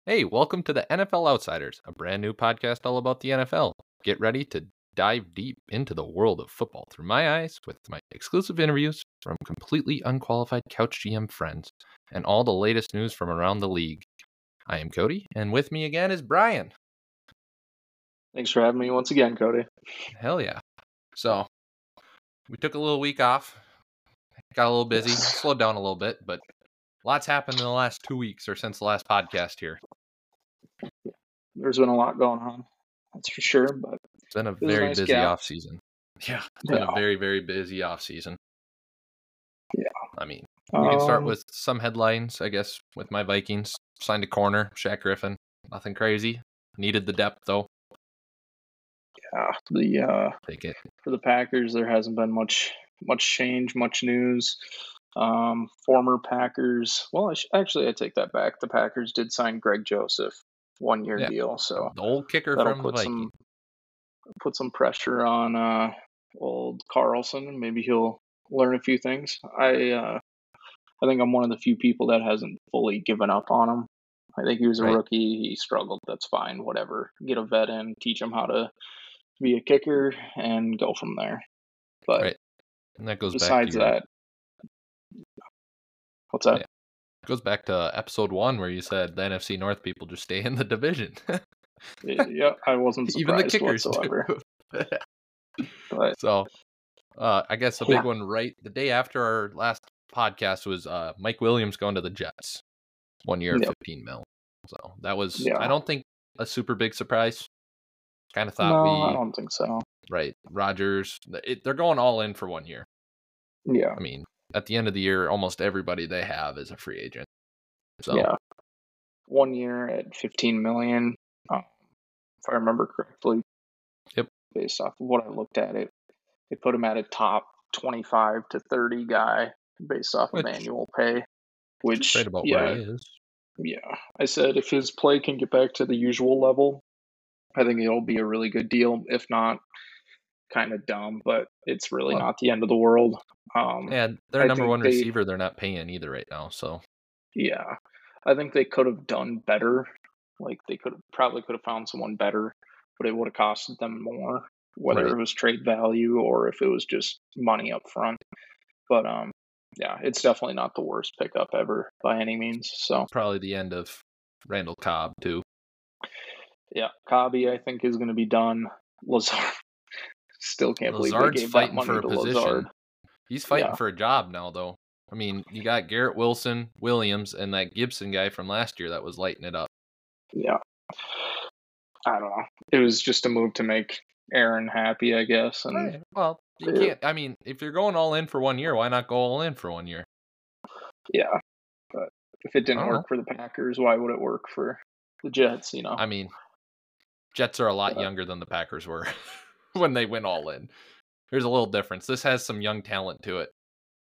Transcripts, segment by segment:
Hey, welcome to the NFL Outsiders, a brand new podcast all about the NFL. Get ready to dive deep into the world of football through my eyes with my exclusive interviews from completely unqualified couch GM friends and all the latest news from around the league. I am Cody, and with me again is Brian. Thanks for having me once again, Cody. Hell yeah. So, we took a little week off, got a little busy, slowed down a little bit, but lots happened in the last 2 weeks or since the last podcast here. There's been a lot going on, that's for sure. But it's been a very busy off season. Yeah, it's been a very, very busy off season. Yeah. I mean, we can start with some headlines, I guess, with my Vikings. Signed a corner, Shaq Griffin. Nothing crazy. Needed the depth, though. Yeah, Take it. For the Packers, there hasn't been much change, much news. Former Packers, well, I take that back. The Packers did sign Greg Joseph, 1-year deal, so the old kicker from the Vikings. Put some pressure on old Carlson, and maybe he'll learn a few things. I think I'm one of the few people that hasn't fully given up on him. I think he was a rookie. He struggled. That's fine. Whatever. Get a vet in, teach him how to be a kicker, and go from there. But and that goes besides back to what's that? Yeah. It goes back to episode 1 where you said the NFC North people just stay in the division. Yeah, I wasn't surprised. Even the kickers whatsoever. But, so, I guess the big one the day after our last podcast was Mike Williams going to the Jets. 1 year, $15 million. So that was, I don't think, a super big surprise. Kind of thought I don't think so. Right. Rodgers, they're going all in for 1 year. Yeah. I mean, at the end of the year, almost everybody they have is a free agent. So yeah. 1 year at $15 million. If I remember correctly. Yep. Based off of what I looked at it, they put him at a top 25 to 30 guy based off of annual pay. Which right about where he is. Yeah. I said if his play can get back to the usual level, I think it'll be a really good deal. If not, kind of dumb, but it's really not the end of the world. Their number one receiver, they're not paying either right now. So, yeah, I think they could have done better. Like they probably could have found someone better, but it would have costed them more, whether it was trade value or if it was just money up front. But yeah, it's definitely not the worst pickup ever by any means. So probably the end of Randall Cobb too. Yeah, Cobby, I think, is going to be done. Lazard, still can't believe they gave that money to Lazard. He's fighting for a job now, though. I mean, you got Garrett Williams, and that Gibson guy from last year that was lighting it up. Yeah. I don't know. It was just a move to make Aaron happy, I guess. And well, you can't. I mean, if you're going all in for 1 year, why not go all in for 1 year? Yeah, but if it didn't work for the Packers, why would it work for the Jets? You know. I mean, Jets are a lot younger than the Packers were when they went all in. There's a little difference. This has some young talent to it.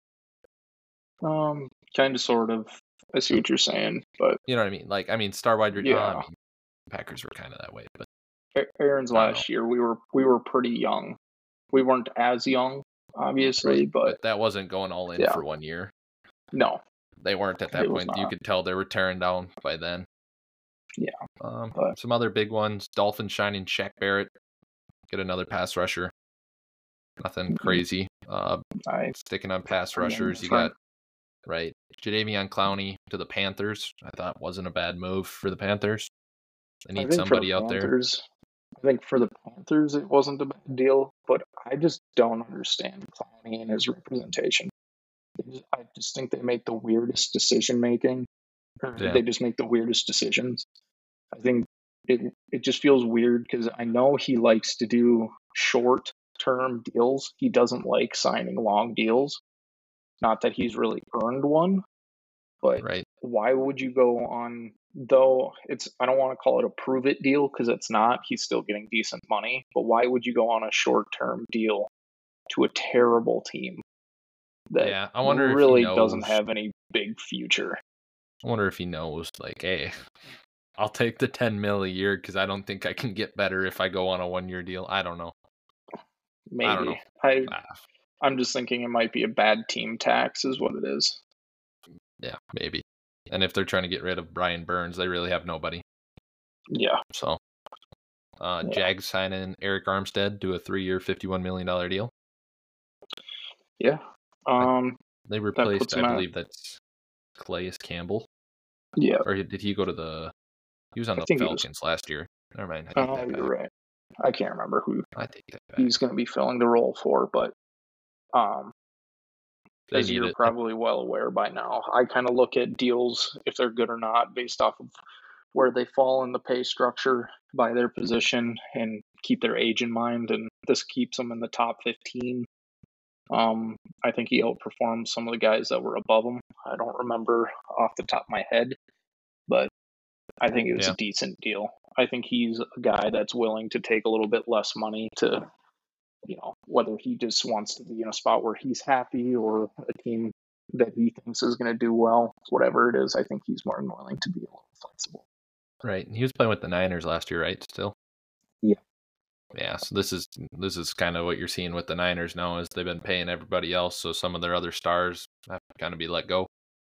Kind of, sort of. I see what you're saying, but you know what I mean. Star wide receiver. Yeah. Packers were kind of that way, but Aaron's last year, we were pretty young. We weren't as young, obviously, but that wasn't going all in for 1 year. No, they weren't at that point. You could tell they were tearing down by then. Yeah. Some other big ones. Dolphins signing Shaq Barrett. Get another pass rusher. Nothing crazy. Sticking on pass rushers. You got Jadeveon Clowney to the Panthers. I thought wasn't a bad move for the Panthers. They need somebody out there. I think for the Panthers it wasn't a bad deal, but I just don't understand Clowney and his representation. I just think they make the weirdest decision making. They just make the weirdest decisions. I think it just feels weird because I know he likes to do short-term deals. He doesn't like signing long deals. Not that he's really earned one, but why would you go on, though I don't want to call it a prove-it deal because it's not. He's still getting decent money. But why would you go on a short-term deal to a terrible team that I wonder really if he doesn't have any big future? I wonder if he knows, like, hey, I'll take the $10 million a year because I don't think I can get better if I go on a 1 year deal. I don't know. Maybe. I don't know. I'm just thinking it might be a bad team tax is what it is. Yeah, maybe. And if they're trying to get rid of Brian Burns, they really have nobody. Yeah. So, Jags signing Eric Armstead to a 3-year, $51 million deal. Yeah. They replaced, I him believe that's Calais Campbell. Yeah. Or did he go to he was on the Falcons last year. Never mind. I take that back. You're right. I can't remember who I take that back. he's going to be filling the role for, but as you're probably well aware by now, I kind of look at deals, if they're good or not, based off of where they fall in the pay structure by their position and keep their age in mind, and this keeps them in the top 15. I think he outperformed some of the guys that were above him. I don't remember off the top of my head, but I think it was a decent deal. I think he's a guy that's willing to take a little bit less money to, whether he just wants to be in a spot where he's happy or a team that he thinks is going to do well, whatever it is. I think he's more than willing to be a little flexible. Right. He was playing with the Niners last year, right? Still? Yeah. Yeah, so this is kind of what you're seeing with the Niners now, is they've been paying everybody else, so some of their other stars have to kind of be let go.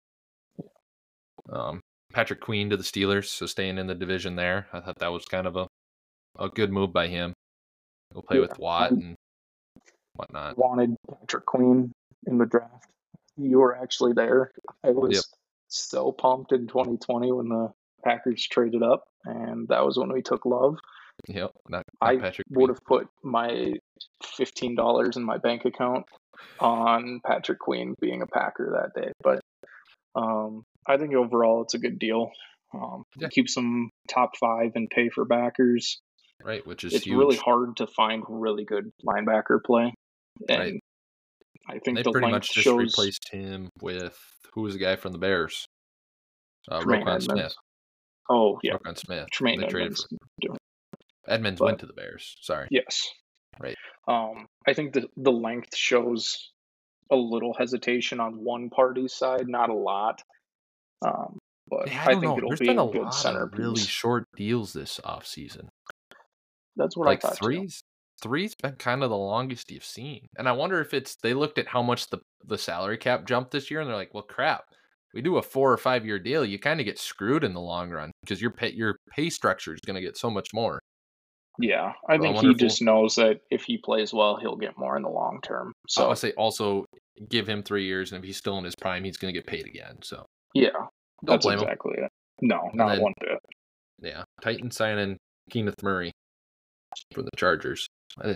Patrick Queen to the Steelers, so staying in the division there. I thought that was kind of a good move by him. He'll play with Watt and whatnot. Wanted Patrick Queen in the draft. You were actually there. I was so pumped in 2020 when the Packers traded up, and that was when we took Love. Yep, not I Patrick would have put my $15 in my bank account on Patrick Queen being a Packer that day. But I think overall it's a good deal. Keeps them top 5 in pay for backers. Right, which is it's huge. really hard to find really good linebacker play. And I think they the pretty length much just shows replaced him with, who was the guy from the Bears? Roquan Smith. Oh, yeah. Roquan Smith. Tremaine they traded Edmonds. Edmonds went to the Bears. Sorry. Yes. Right. I think the length shows a little hesitation on one party's side, not a lot. But I don't know. It'll There's be been a a good lot centerpiece. of really short deals this offseason. That's what I thought. Three's been kind of the longest you've seen. And I wonder if they looked at how much the salary cap jumped this year, and they're like, well, crap, we do a 4 or 5 year deal, you kind of get screwed in the long run because your pay structure is going to get so much more. Yeah, I think he just knows that if he plays well, he'll get more in the long term. So I would say also give him 3 years, and if he's still in his prime, he's going to get paid again. So yeah, that's exactly it. No, not one bit. Yeah, Titans signing Kenneth Murray for the Chargers.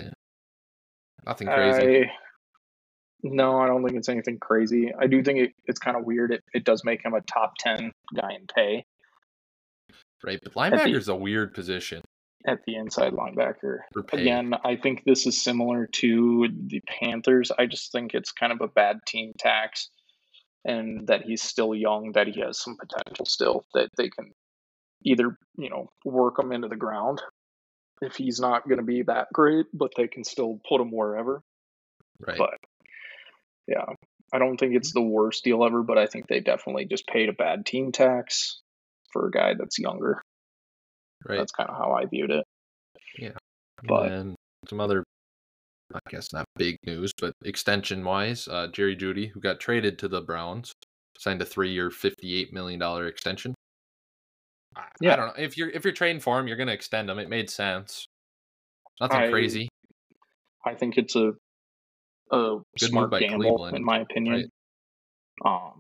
Nothing crazy. No, I don't think it's anything crazy. I do think it's kind of weird. It does make him a top 10 guy in pay. Right, but linebacker is a weird position. At the inside linebacker. Again, I think this is similar to the Panthers. I just think it's kind of a bad team tax, and that he's still young, that he has some potential still, that they can either, work him into the ground if he's not going to be that great, but they can still put him wherever. Right. But yeah, I don't think it's the worst deal ever, but I think they definitely just paid a bad team tax for a guy that's younger. Right. That's kind of how I viewed it. Yeah. But and some other, I guess not big news, but extension-wise, Jerry Jeudy, who got traded to the Browns, signed a 3-year, $58 million extension. I don't know. If you're trading for him, you're going to extend him. It made sense. Nothing crazy. I think it's a good smart gamble, Cleveland, in my opinion. Right.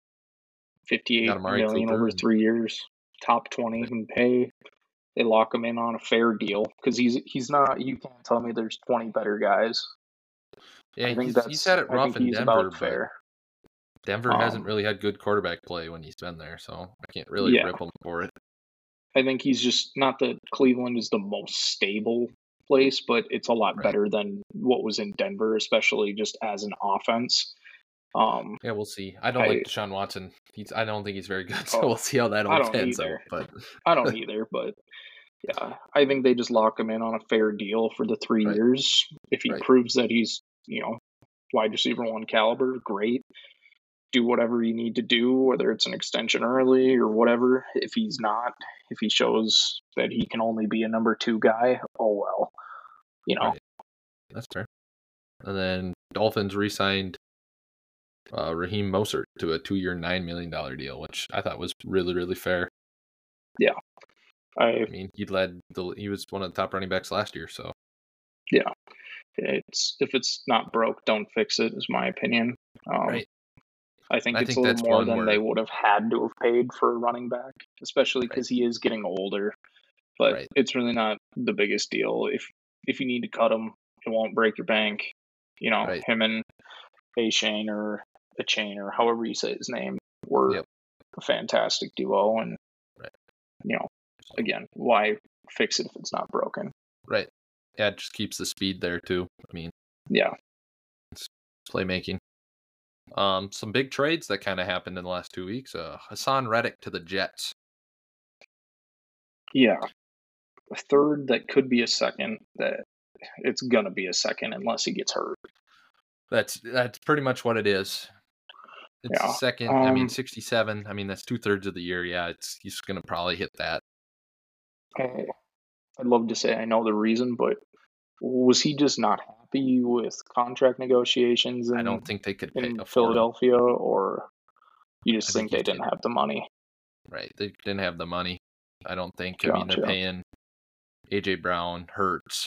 $58 million over 3 years, top 20 in pay. They lock him in on a fair deal because he's not. You can't tell me there's 20 better guys. Yeah, he's had it rough in Denver, but fair. Denver hasn't really had good quarterback play when he's been there, so I can't really rip him for it. I think he's just not that Cleveland is the most stable place, but it's a lot better than what was in Denver, especially just as an offense. Yeah, we'll see. I don't like Deshaun Watson. I don't think he's very good, so we'll see how that all pans out. But I don't either, but yeah, I think they just lock him in on a fair deal for the 3 years. If he proves that he's, wide receiver 1 caliber, great. Do whatever you need to do, whether it's an extension early or whatever. If he's not, if he shows that he can only be a number 2 guy, oh well. Right. That's fair. And then Dolphins re-signed Raheem Mostert to a 2-year, $9 million deal, which I thought was really, really fair. Yeah. I mean, he was one of the top running backs last year, so. Yeah. If it's not broke, don't fix it, is my opinion. Right. I think I it's think a little that's more one than where, they would have had to have paid for a running back, especially right, because he is getting older. But right, it's really not the biggest deal. If you need to cut him, it won't break your bank. right. Him and Achane or Achane or however you say his name were Yep. a fantastic duo. And, Right. So, again, why fix it if it's not broken? right. Yeah, it just keeps the speed there too. I mean, Yeah. it's playmaking. Some big trades that kind of happened in the last 2 weeks. Hassan Reddick to the Jets. Yeah. A third that could be a second, that it's going to be a second unless he gets hurt. That's pretty much what it is. It's Yeah. second. I mean, 67. I mean, that's 2/3 of the year. Yeah, he's going to probably hit that. I'd love to say I know the reason, but was he just not happy with contract negotiations I don't think they could in afford him. Philadelphia, or you just I think think they didn't have the money? Right. They didn't have the money. I don't think. Gotcha. I mean, they're paying A.J. Brown, Hurts.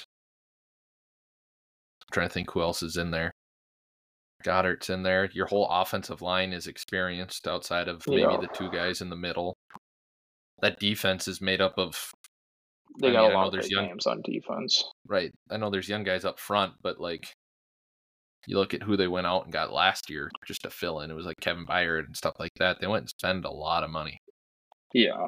I'm trying to think who else is in there. Goddard's in there. Your whole offensive line is experienced outside of maybe the two guys in the middle. That defense is made up of. They got a lot of big names on defense. Right. I know there's young guys up front, but you look at who they went out and got last year just to fill in. It was like Kevin Byard and stuff like that. They went and spent a lot of money. Yeah.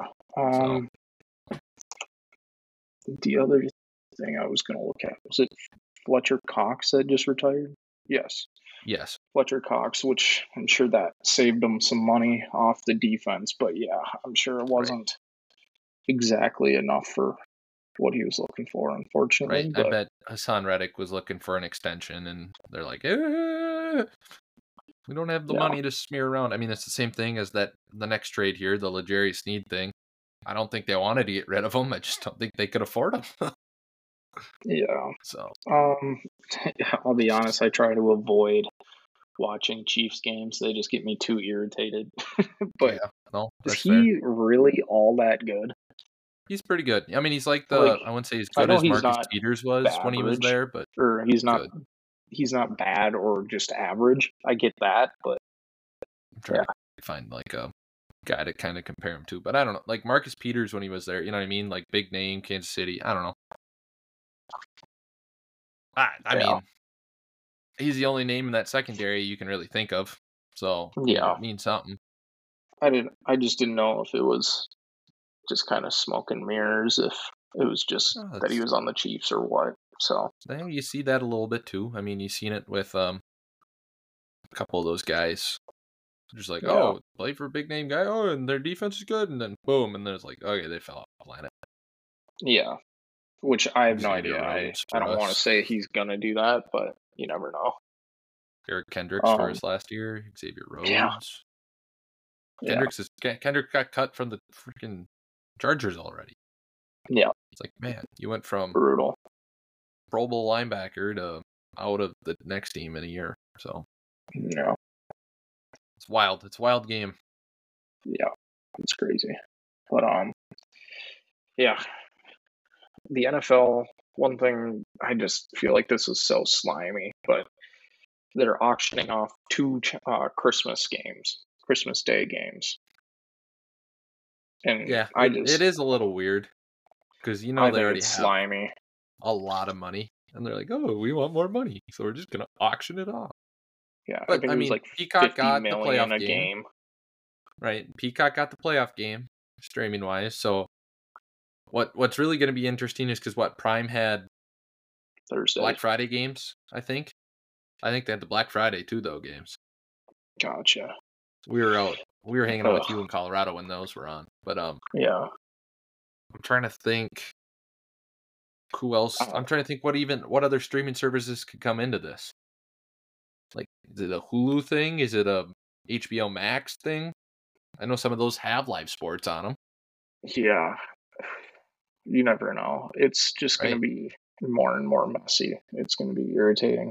The other thing I was going to look at, was it Fletcher Cox that just retired? Yes. Fletcher Cox, which I'm sure that saved him some money off the defense, but yeah, I'm sure it wasn't exactly enough for what he was looking for, unfortunately. Right. But I bet Hassan Reddick was looking for an extension, and they're like, we don't have the money to smear around. I mean, it's the same thing as the next trade here, the L'Jarius Sneed thing. I don't think they wanted to get rid of him. I just don't think they could afford him. Yeah. So. I'll be honest, I try to avoid watching Chiefs games. They just get me too irritated. But is he really all that good? He's pretty good. I mean, he's like I wouldn't say as good as Marcus Peters was when he was there, but he's not bad or just average. I get that, but I'm trying to find like a guy to kind of compare him to. But I don't know. Like Marcus Peters when he was there, you know what I mean? Like big name, Kansas City. I don't know. I mean, he's the only name in that secondary you can really think of. So it means something. I just didn't know if it was just kind of smoke and mirrors, if it was just that he was on the Chiefs or what. So you see that a little bit too. I mean, you've seen it with a couple of those guys. Just like, play for a big name guy. Oh, and their defense is good, and then boom, and then it's like, okay, they fell off the planet. Yeah, which I have no idea. I don't want to say he's gonna do that, but you never know. Eric Kendricks for his last year. Xavier Rhodes. Yeah. Kendrick got cut from the freaking Chargers already. Yeah. It's like, man, you went from brutal Pro Bowl linebacker to out of the next team in a year. So yeah, it's wild. It's a wild game. Yeah, it's crazy. But yeah, the NFL. One thing, I just feel like this is so slimy, but they're auctioning off 2 Christmas Day games. And it is a little weird because they already have slimy. A lot of money, and they're like, "Oh, we want more money, so we're just gonna auction it off." Yeah, but I mean, like Peacock got the playoff game, right? Peacock got the playoff game, streaming wise. So, what's really going to be interesting is because Prime had Thursday Black Friday games. I think they had the Black Friday too, though, games. Gotcha. We were hanging out with you in Colorado when those were on, but yeah. I'm trying to think who else. I'm trying to think what other streaming services could come into this. Like, is it a Hulu thing? Is it a HBO Max thing? I know some of those have live sports on them. Yeah, you never know. It's just going to be more and more messy. It's going to be irritating.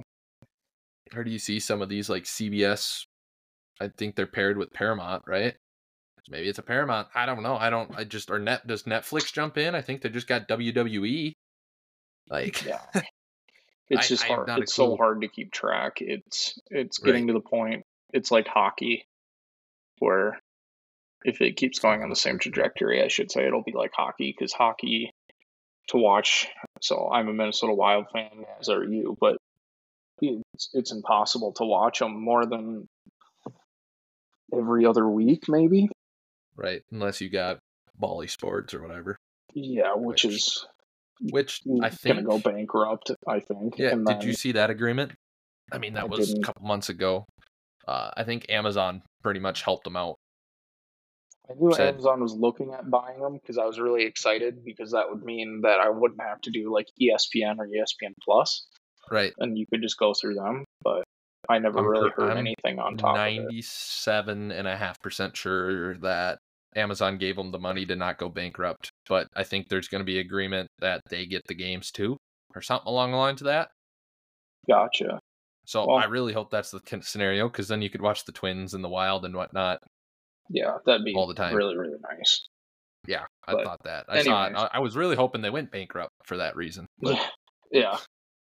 Or do you see some of these like CBS? I think they're paired with Paramount, right? Maybe it's a Paramount. I don't know. Does Netflix jump in? I think they just got WWE. Like, Yeah. It's just I have hard. not a It's so clue. hard to keep track. It's Right. getting to the point. It's like hockey, where if it keeps going on the same trajectory, I should say it'll be like hockey, because hockey to watch. So I'm a Minnesota Wild fan, as are you, but it's impossible to watch them more than every other week, maybe. Right. Unless you got Bally Sports or whatever. Yeah, which is I gonna think. go bankrupt, I think. Yeah. And Did then you see that agreement? I mean, I that was a didn't. couple months ago. I think Amazon pretty much helped them out. I knew Said, Amazon was looking at buying them because I was really excited, because that would mean that I wouldn't have to do like ESPN or ESPN Plus, right. and you could just go through them. But I never really heard I'm anything on top of it. 97.5% sure that Amazon gave them the money to not go bankrupt. But I think there's going to be agreement that they get the games too, or something along the lines of that. Gotcha. So Well, I really hope that's the scenario, because then you could watch the Twins and the Wild and whatnot yeah, that'd be all the time. really, really nice. Yeah, I But thought that. I saw it. anyways, I was really hoping they went bankrupt for that reason. But yeah.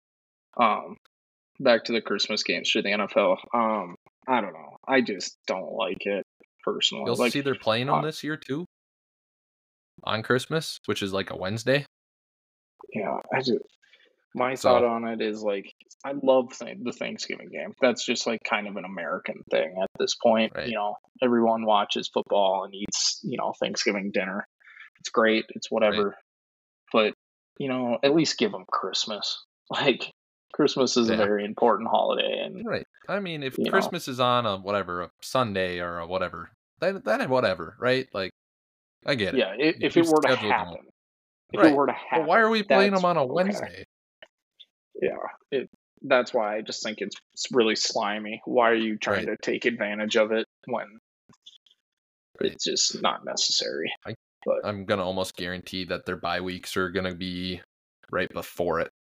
Back to the Christmas games for the NFL. I don't know. I just don't like it personally. you'll Like, see they're playing them this year too on Christmas, which is like a Wednesday. yeah, my So thought on it is, like, I love the Thanksgiving game. That's just like kind of an American thing at this point. right, Everyone watches football and eats, Thanksgiving dinner. It's great. It's right, whatever. But, at least give them Christmas. Like, Christmas is a yeah, very important holiday, and right. I mean, if you know, Christmas is on a Sunday or a whatever, then whatever, right? Like, I get it. yeah, if You it were to scheduled them, happen, if it right? were to But why are happen, we playing them that's on a okay. Wednesday? Yeah, that's why I just think it's really slimy. Why are you trying Right, to take advantage of it when right. it's just not necessary? But I'm gonna almost guarantee that their bye weeks are gonna be right before it.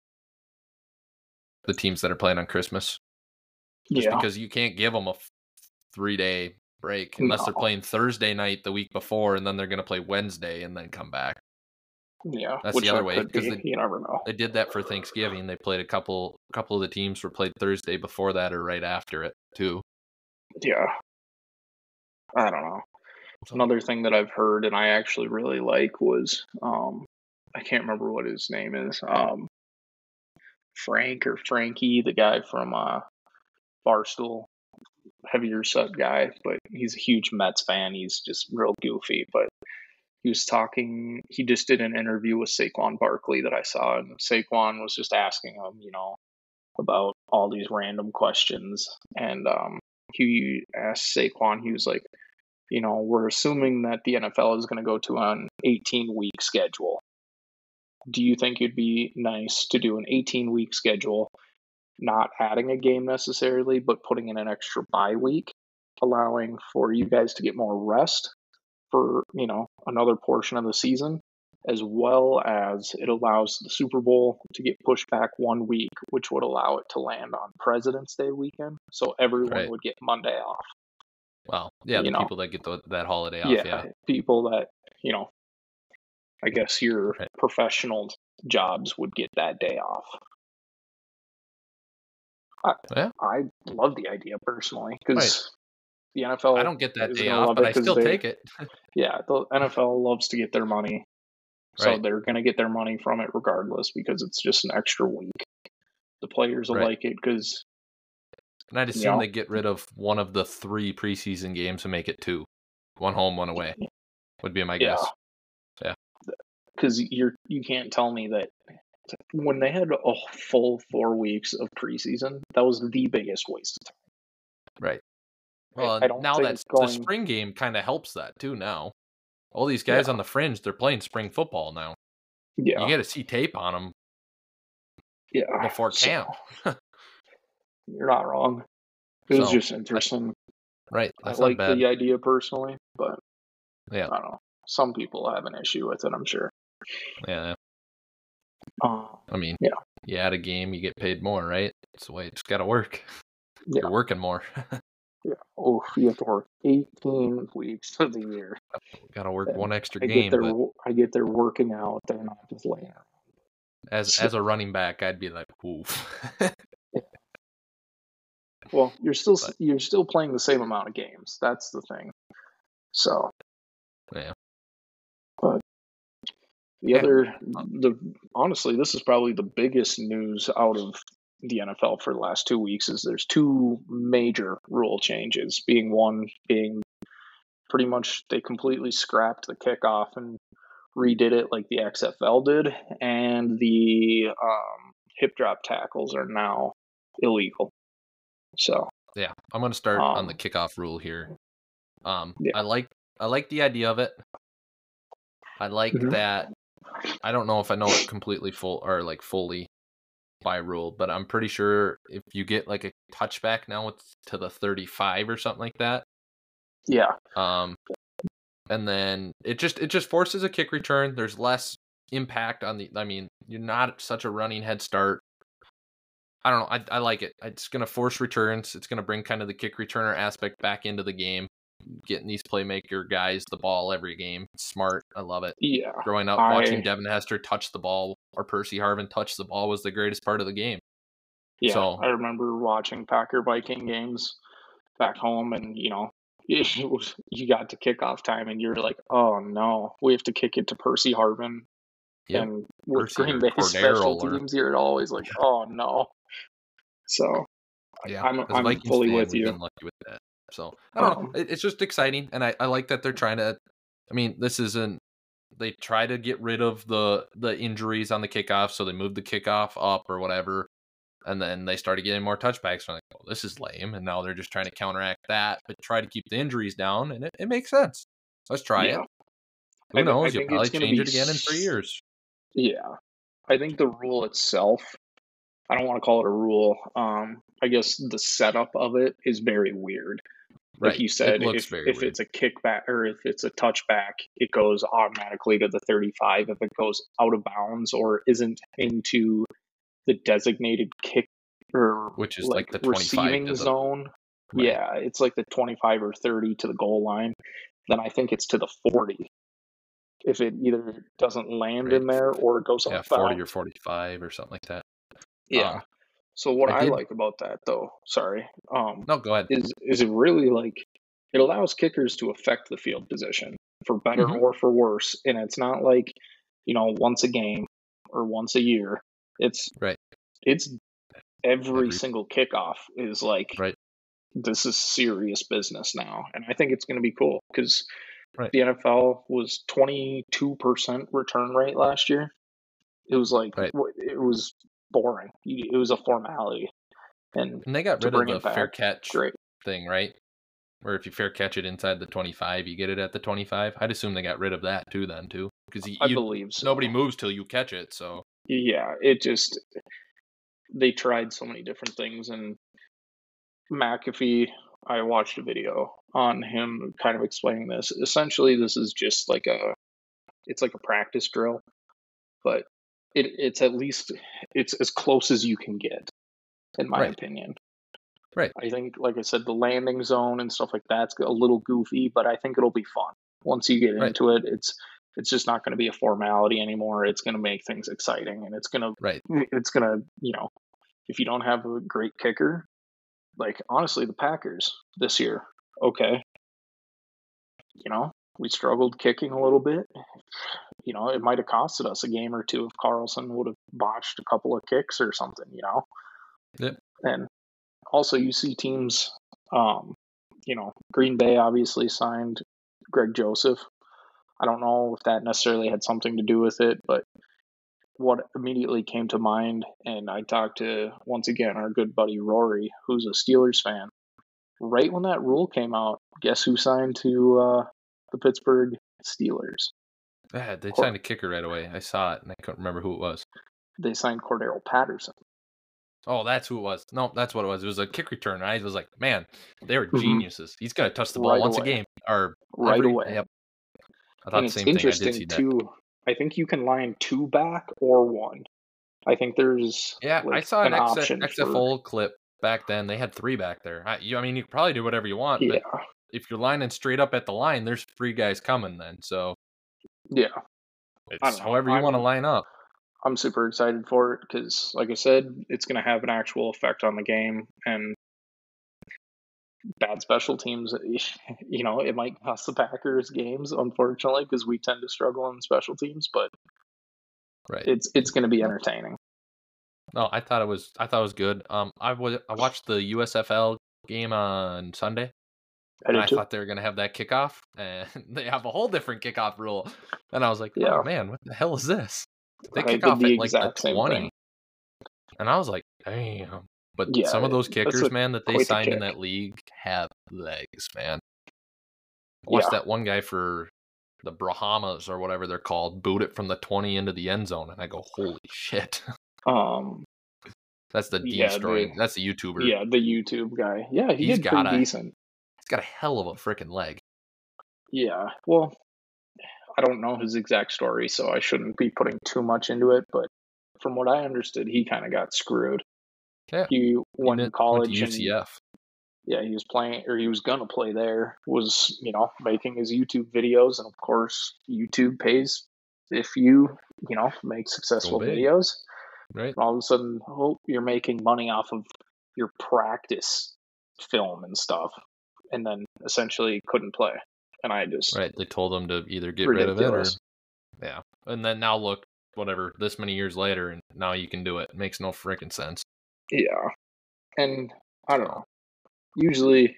The teams that are playing on Christmas, just yeah, because you can't give them a 3-day break unless they're no, playing Thursday night the week before, and then they're gonna play Wednesday and then come back. yeah, That's the which other that way, could because be. You never know. they did that for Thanksgiving. They played a couple of the teams were played Thursday before that or right after it too. Yeah, I don't know. So Another thing that I've heard and I actually really like was I can't remember what his name is. Frank or Frankie, the guy from Barstool, heavier set guy, but he's a huge Mets fan. He's just real goofy, but he was talking. He just did an interview with Saquon Barkley that I saw, and Saquon was just asking him, about all these random questions, and he asked Saquon. He was like, we're assuming that the NFL is going to go to an 18-week schedule. Do you think it'd be nice to do an 18-week schedule, not adding a game necessarily, but putting in an extra bye week, allowing for you guys to get more rest for, another portion of the season, as well as it allows the Super Bowl to get pushed back 1 week, which would allow it to land on President's Day weekend. So everyone right. would get Monday off. Well, yeah, the people that get that holiday off, yeah. People that, I guess your Right. professional jobs would get that day off. Yeah. I love the idea personally, because the NFL I don't get that is day going to off, love but it, I because still take it. yeah, the NFL loves to get their money, so Right. they're going to get their money from it regardless, because it's just an extra week. The players will Right. like it because, And I'd assume they get rid of one of the 3 preseason games and make it 2. 1 home, 1 away would be my guess. Yeah. Because you can't tell me that when they had a full 4 weeks of preseason, that was the biggest waste of time. Right. Well, I don't now think that's the going. spring game kind of helps that too now. All these guys on the fringe, they're playing spring football now. You Yeah, get to see tape on them yeah. before camp. You're not wrong. It was So, just interesting. right. I That's not like bad. the idea personally, but Yeah. I don't know. Some people have an issue with it, I'm sure. Yeah. I mean, yeah. you add a game, you get paid more, right? It's the way it's got to work. Yeah. You're working more. Yeah. Oh, you have to work 18 weeks of the year. Got to work And one extra I get game, but I get there working out. They're not just laying around. as a running back, I'd be like, oof. Yeah. Well, But you're still playing the same amount of games. That's the thing. So, yeah, but yeah, honestly, this is probably the biggest news out of the NFL for the last 2 weeks. Is there's two major rule changes. Being pretty much they completely scrapped the kickoff and redid it like the XFL did, and the hip drop tackles are now illegal. So yeah. I'm gonna start on the um, kickoff rule here. yeah. I like the idea of it. I like Mhm. that. I don't know if I know it completely fully by rule, but I'm pretty sure if you get like a touchback now, it's to the 35 or something like that. Yeah. Um, and then it just forces a kick return. There's less impact on the. I mean, you're not such a running head start. I don't know. I like it. It's gonna force returns. It's gonna bring kind of the kick returner aspect back into the game. Getting these playmaker guys the ball every game. It's smart. I love it. Yeah. Growing up, watching I Devin Hester touch the ball or Percy Harvin touch the ball was the greatest part of the game. Yeah, So I remember watching Packer Viking games back home, and you got to kickoff time, and you're like, oh no, we have to kick it to Percy Harvin. yep, And with Percy Green or Bay special Cordero or teams, you're always like, oh no. So yeah. As a I'm Vikings fully fan, with we've you. been lucky with that. So I don't know. Um, It's just exciting, and I like that they're trying to. I mean, this isn't. They try to get rid of the injuries on the kickoff, so they moved the kickoff up or whatever, and then they started getting more touchbacks. I'm like, oh, this is lame, and now they're just trying to counteract that, but try to keep the injuries down, and it makes sense. Let's try it. yeah, Who I knows? You'll think it's probably going to change be it again in 3 years. yeah. I think the rule itself, I don't want to call it a rule. I guess the setup of it is very weird. Like Right. you It said, looks very if weird. it's a kickback or if it's a touchback, it goes automatically to the 35. If it goes out of bounds or isn't into the designated kick or Which is like like the 25 receiving to the zone, right. yeah, it's like the 25 or 30 to the goal line, then I think it's to the 40 if it either doesn't land Right. in there or it goes out Yeah, of 40 or bounds. 45 or something like that. Yeah. So what I I did like about that though, sorry, no, go ahead. is it really like it allows kickers to affect the field position for better Hmm. or for worse, and it's not like once a game or once a year. It's Right. it's every Every single kickoff is like right. this is serious business now, and I think it's going to be cool because Right. the NFL was 22% return rate last year. It was like Right. it was boring. It was a formality, and And they got to rid of bring the it fair back, catch great. thing, right? Where if you fair catch it inside the 25, you get it at the 25. I'd assume they got rid of that too then too. Because I believe nobody so. moves till you catch it, so Yeah, it just they tried so many different things, and McAfee. I watched a video on him kind of explaining this. Essentially, this is just like it's like a practice drill, but it's at least it's as close as you can get, in my right. opinion. Right. I think, like I said, the landing zone and stuff like that's a little goofy, but I think it'll be fun once you get Right. into it. It's just not going to be a formality anymore. It's going to make things exciting, and Right. it's gonna if you don't have a great kicker, like honestly, the Packers this year, okay, we struggled kicking a little bit. It might have costed us a game or two if Carlson would have botched a couple of kicks or something. Yep. And also, you see teams, Green Bay obviously signed Greg Joseph. I don't know if that necessarily had something to do with it, but what immediately came to mind, and I talked to, once again, our good buddy Rory, who's a Steelers fan. Right when that rule came out, guess who signed to the Pittsburgh Steelers? Yeah, they Cor- signed a kicker right away. I saw it and I couldn't remember who it was. They signed Cordero Patterson. Oh, that's who it was. No, that's what it was. It was a kick return. I was like, man, they were Mm-hmm. geniuses. He's gonna touch the ball Right once a away. game or Right away. Yep. I And thought the it's same thing. I did interesting see that. too. I think you can line two back or one. I think there's Yeah, I like saw an an option for XFL clip back then. They had 3 back there. I mean, you can probably do whatever you want, Yeah. but if you're lining straight up at the line, there's 3 guys coming then. So Yeah. I it's don't know. however you want to line up. I'm super excited for it because, like I said, it's going to have an actual effect on the game. And bad special teams, you know, it might cost the Packers games, unfortunately, because we tend to struggle in special teams. But Right. it's going to be entertaining. No, I thought it was good. I watched the USFL game on Sunday. And I thought they were going to have that kickoff, and they have a whole different kickoff rule. And I was like, oh, man, what the hell is this? They kick off at like the 20. And I was like, damn. But some of those kickers, man, that they signed in that league have legs, man. I watched that one guy for the Bahamas or whatever they're called, boot it from the 20 into the end zone. And I go, holy shit. That's the destroying. That's the YouTuber. Yeah, the YouTube guy. Yeah, he did pretty decent. He's got a hell of a freaking leg. Yeah, well, I don't know his exact story, so I shouldn't be putting too much into it. But from what I understood, he kind of got screwed. Yeah, he went to college went to UCF. And, he was playing, or he was gonna play there. Was making his YouTube videos, and of course, YouTube pays if you make successful videos. Right. And all of a sudden, you're making money off of your practice film and stuff. And then essentially couldn't play. And I just... Right, they told him to either get rid of it or... Yeah. And then now look, whatever, this many years later, and now you can do it. It makes no freaking sense. Yeah. And, I don't know. Usually,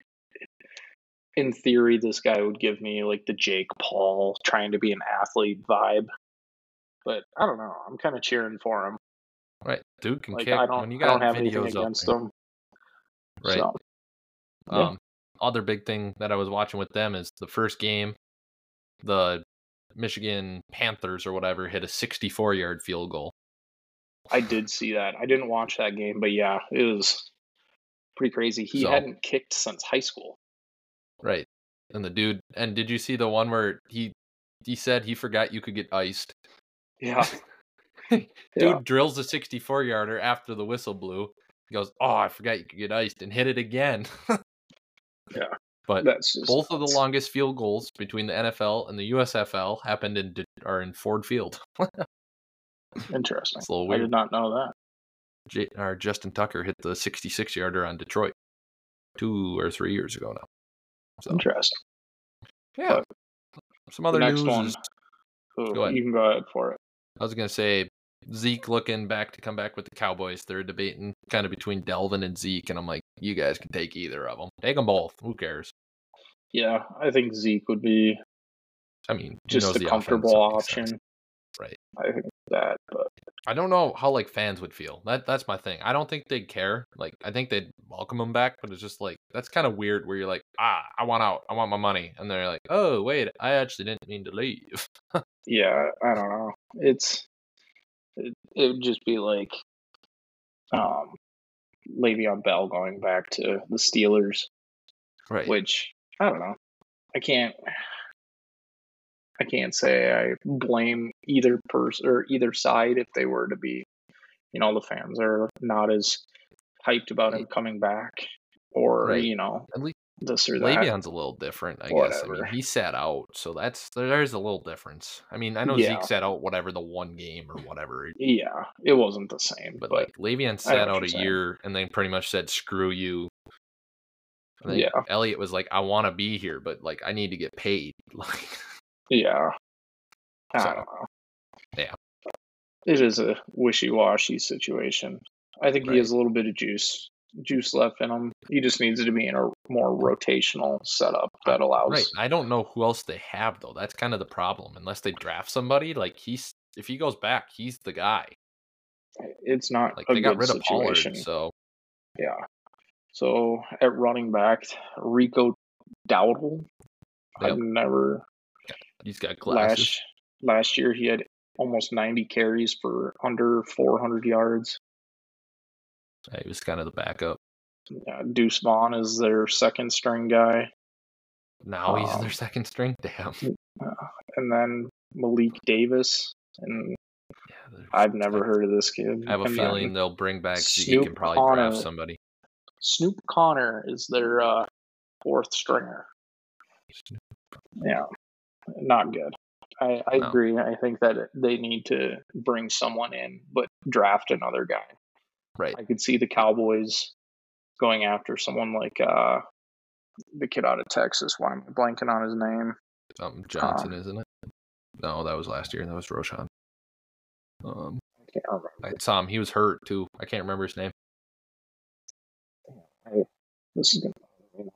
in theory, this guy would give me, like, the Jake Paul trying to be an athlete vibe. But, I don't know. I'm kind of cheering for him. Right. Dude can kick. I don't have anything against him. Right. So, yeah. Other big thing that I was watching with them is the first game, the Michigan Panthers or whatever hit a 64-yard field goal. I did see that. I didn't watch that game, but yeah, it was pretty crazy. He hadn't kicked since high school. Right. And the dude, and did you see the one where he said he forgot you could get iced? Yeah. Dude drills a 64-yarder after the whistle blew. He goes, oh, I forgot you could get iced, and hit it again. Yeah. But both of the longest field goals between the NFL and the USFL happened in Ford Field. Interesting. It's a little weird. I did not know that. Justin Tucker hit the 66-yarder on Detroit 2 or 3 years ago now. So. Interesting. Yeah. Some other news. One. Go ahead. You can go ahead for it. I was going to say, Zeke looking back to come back with the Cowboys. They're debating kind of between Delvin and Zeke, and I'm like, you guys can take either of them. Take them both. Who cares? Yeah, I think Zeke would be. I mean, just a comfortable option. Right. I think that, but I don't know how fans would feel. That's my thing. I don't think they'd care. I think they'd welcome him back, but it's just that's kind of weird. Where you're like, I want out. I want my money, and they're like, oh wait, I actually didn't mean to leave. Yeah, I don't know. It would just be like Le'Veon Bell going back to the Steelers. Right. Which, I don't know. I can't say I blame either person or either side if they were to be, the fans are not as hyped about him coming back or, right. At least this or that. Le'Veon's a little different, I guess. I mean, he sat out, so there's a little difference. I mean, I know Zeke sat out whatever the one game or whatever. Yeah, it wasn't the same. But Le'Veon sat out a year and then pretty much said, screw you. Elliott was like, I want to be here, but I need to get paid. Yeah. I don't know. Yeah. It is a wishy-washy situation. I think he has a little bit of juice left in him. He just needs to be in a more rotational setup that allows. Right. I don't know who else they have though. That's kind of the problem. Unless they draft somebody, if he goes back, he's the guy. It's not they got rid of Pollard, so yeah. So at running back, Rico Dowdle. Yep. I've never. He's got glasses. Last year he had almost 90 carries for under 400 yards. He was kind of the backup. Yeah, Deuce Vaughn is their second string guy. Now he's their second string. Damn. And then Malik Davis, and I've never heard of this kid. I have a feeling they'll bring back Zeke and probably draft somebody. Snoop Connor is their fourth stringer. Yeah, not good. I No. agree. I think that they need to bring someone in, but draft another guy. Right. I could see the Cowboys going after someone like the kid out of Texas. Why am I blanking on his name? Johnson, isn't it? No, that was last year. That was Roshan. I can't remember. I saw him. He was hurt too. I can't remember his name. This is gonna.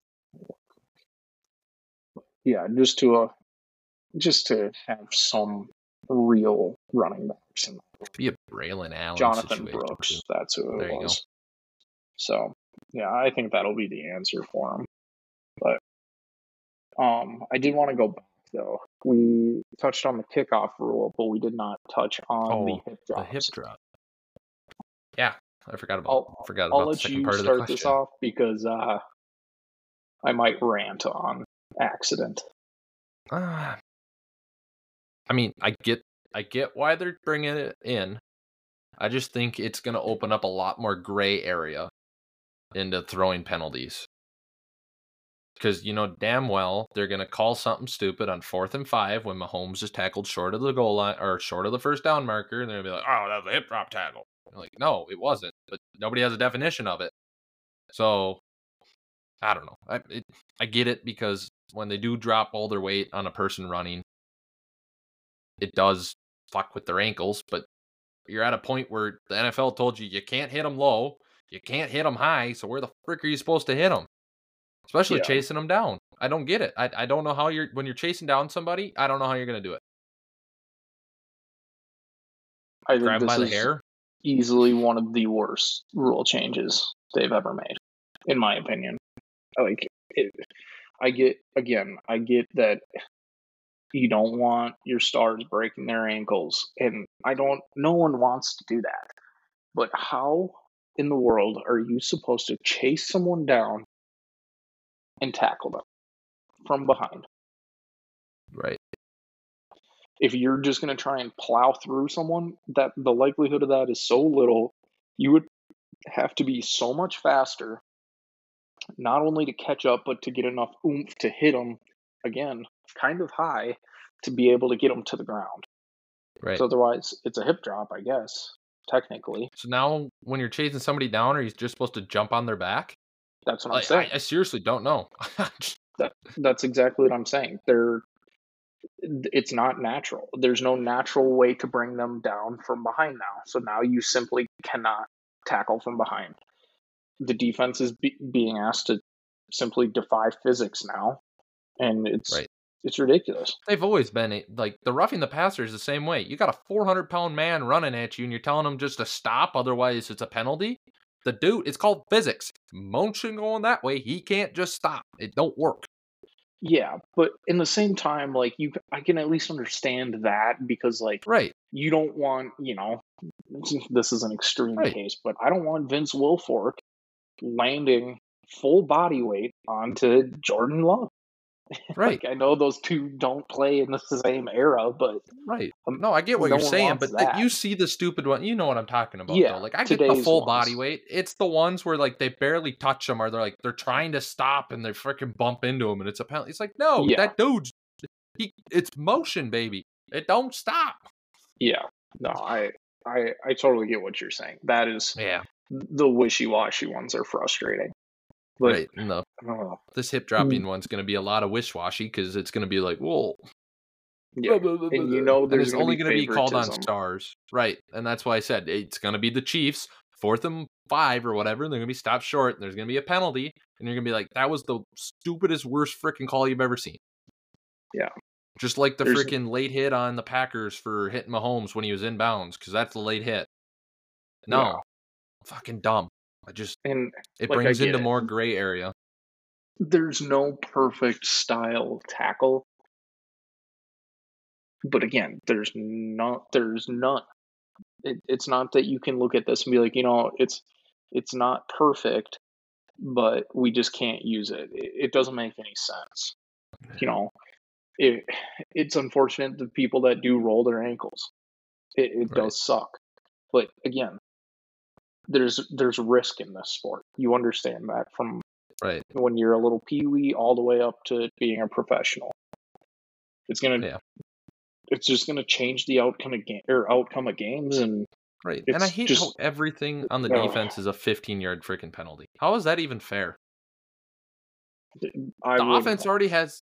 Yeah, just to have some real running backs. Be a Braylon Allen Jonathan situation, Brooks, too. that's who There it you was. So, yeah, I think that'll be the answer for him. But I did want to go back, though. We touched on the kickoff rule, but we did not touch on the hip drops. The hip drop. Yeah, I forgot about I'll the let second you part of the start question. this off because I might rant on accident. I mean, I get why they're bringing it in. I just think it's going to open up a lot more gray area into throwing penalties. Because you know damn well they're going to call something stupid on 4th and 5 when Mahomes is tackled short of the goal line or short of the first down marker, and they're going to be like, "Oh, that was a hip drop tackle." I'm like, no, it wasn't. But nobody has a definition of it. So I don't know. I get it because when they do drop all their weight on a person running, it does fuck with their ankles. But you're at a point where the NFL told you can't hit them low, you can't hit them high. So where the frick are you supposed to hit them? Especially chasing them down. I don't get it. I don't know how when you're chasing down somebody, I don't know how you're going to do it. I think Grab them this by the is hair? easily one of the worst rule changes they've ever made, in my opinion. I get that you don't want your stars breaking their ankles, and no one wants to do that. But how in the world are you supposed to chase someone down and tackle them from behind? Right. If you're just going to try and plow through someone, that the likelihood of that is so little. You would have to be so much faster, not only to catch up, but to get enough oomph to hit them, again, kind of high, to be able to get them to the ground. Right. So otherwise, it's a hip drop, I guess, technically. So now when you're chasing somebody down, are you just supposed to jump on their back? That's what I'm saying. I seriously don't know. That's exactly what I'm saying. It's not natural. There's no natural way to bring them down from behind now. So now you simply cannot tackle from behind. The defense is being asked to simply defy physics now, and it's ridiculous. They've always been like the roughing the passer is the same way. You got a 400-pound man running at you, and you're telling him just to stop, otherwise it's a penalty. The dude, it's called physics. Motion going that way, he can't just stop. It don't work. Yeah, but in the same time, like I can at least understand that because, like, you don't want, this is an extreme case, but I don't want Vince Wilfork landing full body weight onto Jordan Love. Right. Like, I know those two don't play in the same era, but no, I get what you're saying, but you see the stupid one. You know what I'm talking about, though. Like, I get the full body weight. It's the ones where like they barely touch them, or they're trying to stop and they freaking bump into them, and it's a penalty. It's like, no, that dude's it's motion, baby. It don't stop. Yeah, no, I totally get what you're saying. That is the wishy-washy ones are frustrating. But, no. This hip dropping one's going to be a lot of wish-washy because it's going to be like, well, and there's only going to be called on stars, right? And that's why I said it's going to be the Chiefs, 4th and 5 or whatever. And they're going to be stopped short. And there's going to be a penalty, and you're going to be like, that was the stupidest, worst freaking call you've ever seen. Yeah, just like the freaking late hit on the Packers for hitting Mahomes when he was inbounds, because that's the late hit. No, fucking dumb. It brings into more gray area. There's no perfect style tackle, but again, there's none. It's not that you can look at this and be like, it's not perfect, but we just can't use it. It doesn't make any sense. It's unfortunate the people that do roll their ankles. It does suck, but again, there's risk in this sport. You understand that from Right. when you're a little peewee all the way up to being a professional. It's just gonna change the outcome of games, and Right. it's And I hate how just everything on the no. defense is a 15-yard freaking penalty. How is that even fair? I The would offense already has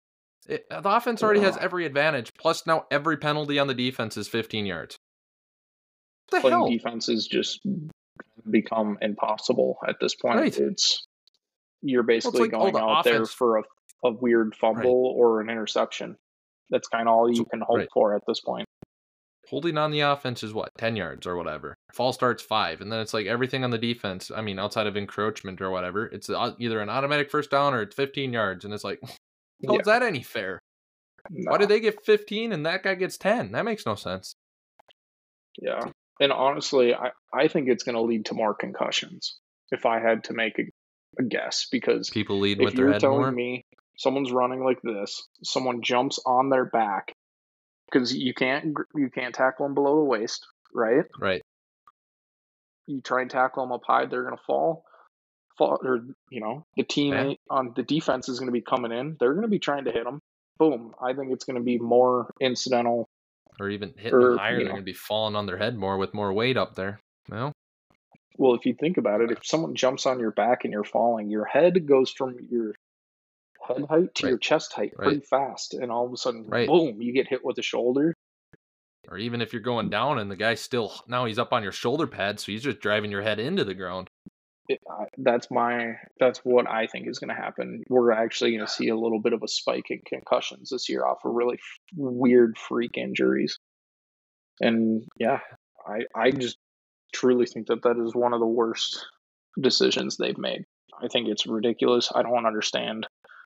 uh, every advantage. Plus, now every penalty on the defense is 15 yards. What the playing hell? defense is just become impossible at this point. Right. You're Well, it's basically like, oh, going the out there offense. for a weird Right. fumble or an interception. That's kind of all you So, can hope right. for at this point. Holding on the offense is what, 10 yards or whatever. Fall starts 5, and then it's like everything on the defense. I mean, outside of encroachment or whatever, it's either an automatic first down or it's 15 yards, and it's like, how Yeah, is that any fair? Why no, did they get 15 and that guy gets 10? That makes no sense. yeah. And honestly, I think it's going to lead to more concussions if I had to make a guess. Because People leading if with their you're head telling more. me someone's running like this, someone jumps on their back, because you can't tackle them below the waist, right? Right. You try and tackle them up high, they're going to fall, or the Yeah. teammate on the defense is going to be coming in. They're going to be trying to hit them. Boom. I think it's going to be more incidental, Or even hitting them or higher, they're going to be falling on their head more with more weight up there. Well, well, if you think about it, if someone jumps on your back and you're falling, your head goes from your head height to right. your chest height Right. pretty fast, and all of a sudden, Right. boom, you get hit with a shoulder. Or even if you're going down and the guy's still, now he's up on your shoulder pad, so he's just driving your head into the ground. That's what I think is going to happen. We're actually going to see a little bit of a spike in concussions this year off of really weird freak injuries. And yeah, I just truly think that is one of the worst decisions they've made. I think it's ridiculous. I don't understand.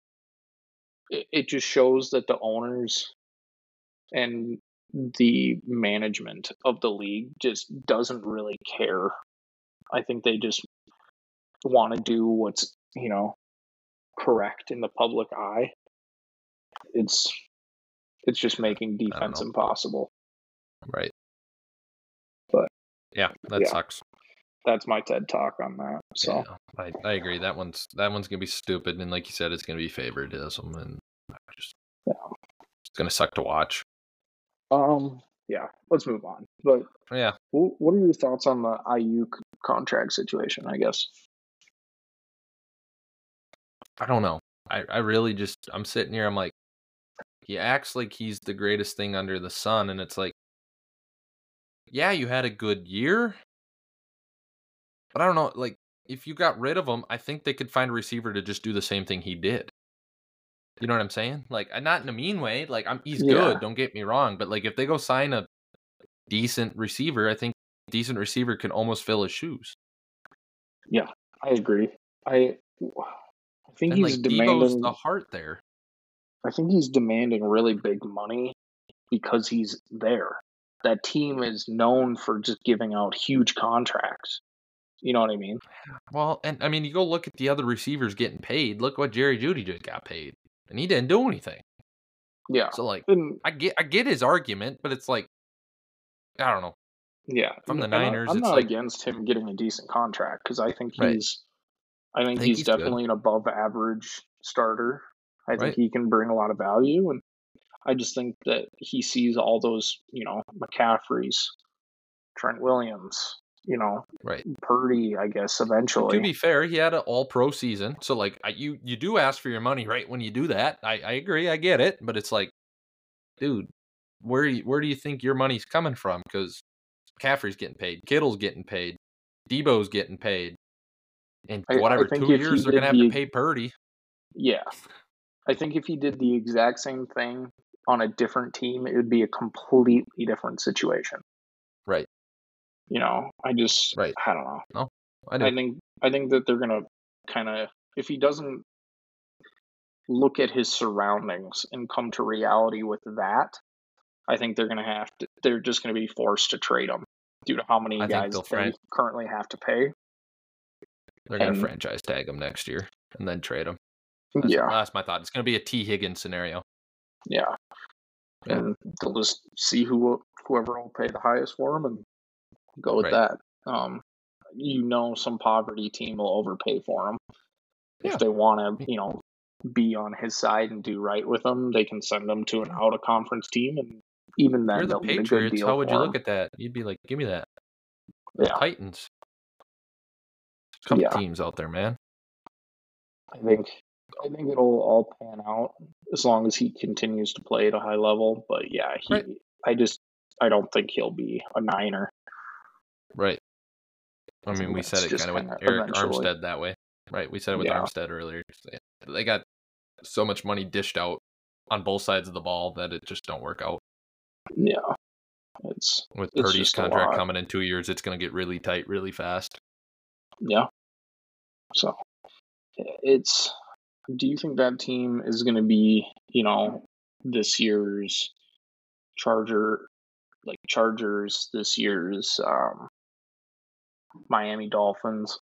It just shows that the owners and the management of the league just doesn't really care. I think they just want to do what's, correct in the public eye. It's just making I don't defense know. impossible. Right. But yeah, that sucks. That's my TED talk on that. So yeah, I agree. That one's gonna be stupid, and like you said, it's gonna be favoritism, and just it's gonna suck to watch. Yeah, let's move on. But yeah, what are your thoughts on the Ayuk contract situation? I guess I don't know. I really just, I'm sitting here, I'm like, he acts like he's the greatest thing under the sun, and it's like, yeah, you had a good year, but I don't know, like, if you got rid of him, I think they could find a receiver to just do the same thing he did. You know what I'm saying? Like, not in a mean way. Like, he's good, don't get me wrong, but like, if they go sign a decent receiver, I think a decent receiver can almost fill his shoes. Yeah, I agree. I think and he's like demanding Debo's the heart there. I think he's demanding really big money because he's there. That team is known for just giving out huge contracts. You know what I mean? Well, and I mean, you go look at the other receivers getting paid. Look what Jerry Jeudy just got paid, and he didn't do anything. Yeah. So like, and, I get his argument, but it's like, I don't know. Yeah. From the Niners, I'm it's not like against him getting a decent contract because I think right. he's good. definitely an above average starter. I think Right. he can bring a lot of value, and I just think that he sees all those, McCaffreys, Trent Williams, Right. Purdy, I guess, eventually. To be fair, he had an all-pro season, so like you do ask for your money right when you do that. I agree, I get it, but it's like, dude, where do you think your money's coming from? Because McCaffrey's getting paid, Kittle's getting paid, Debo's getting paid, and whatever I think 2 if years he they're gonna did have to pay Purdy. Yeah. I think if he did the exact same thing on a different team, it would be a completely different situation. Right. I don't know. No, I do. I think that they're gonna kind of, if he doesn't look at his surroundings and come to reality with that, I think they're just gonna be forced to trade him due to how many guys they currently have to pay. They're gonna franchise tag him next year and then trade him. That's my thought. It's gonna be a T. Higgins scenario. Yeah. And they'll just see whoever will pay the highest for him and go with that. some poverty team will overpay for him. Yeah. If they want to, be on his side and do right with him, they can send him to an out-of-conference team, and even then You're the they'll get a good Patriots. deal How would you for look him. at that? You'd be like, give me that. Yeah. Titans. A couple teams out there, man. I think it'll all pan out as long as he continues to play at a high level. But yeah, Right. I don't think he'll be a Niner. Right. I mean, we said it kind of with Eric Armstead that way. Right. We said it with Armstead earlier. They got so much money dished out on both sides of the ball that it just don't work out. Yeah. With Purdy's contract coming in 2 years, it's going to get really tight really fast. Yeah. So do you think that team is going to be, this year's Chargers, this year's Miami Dolphins?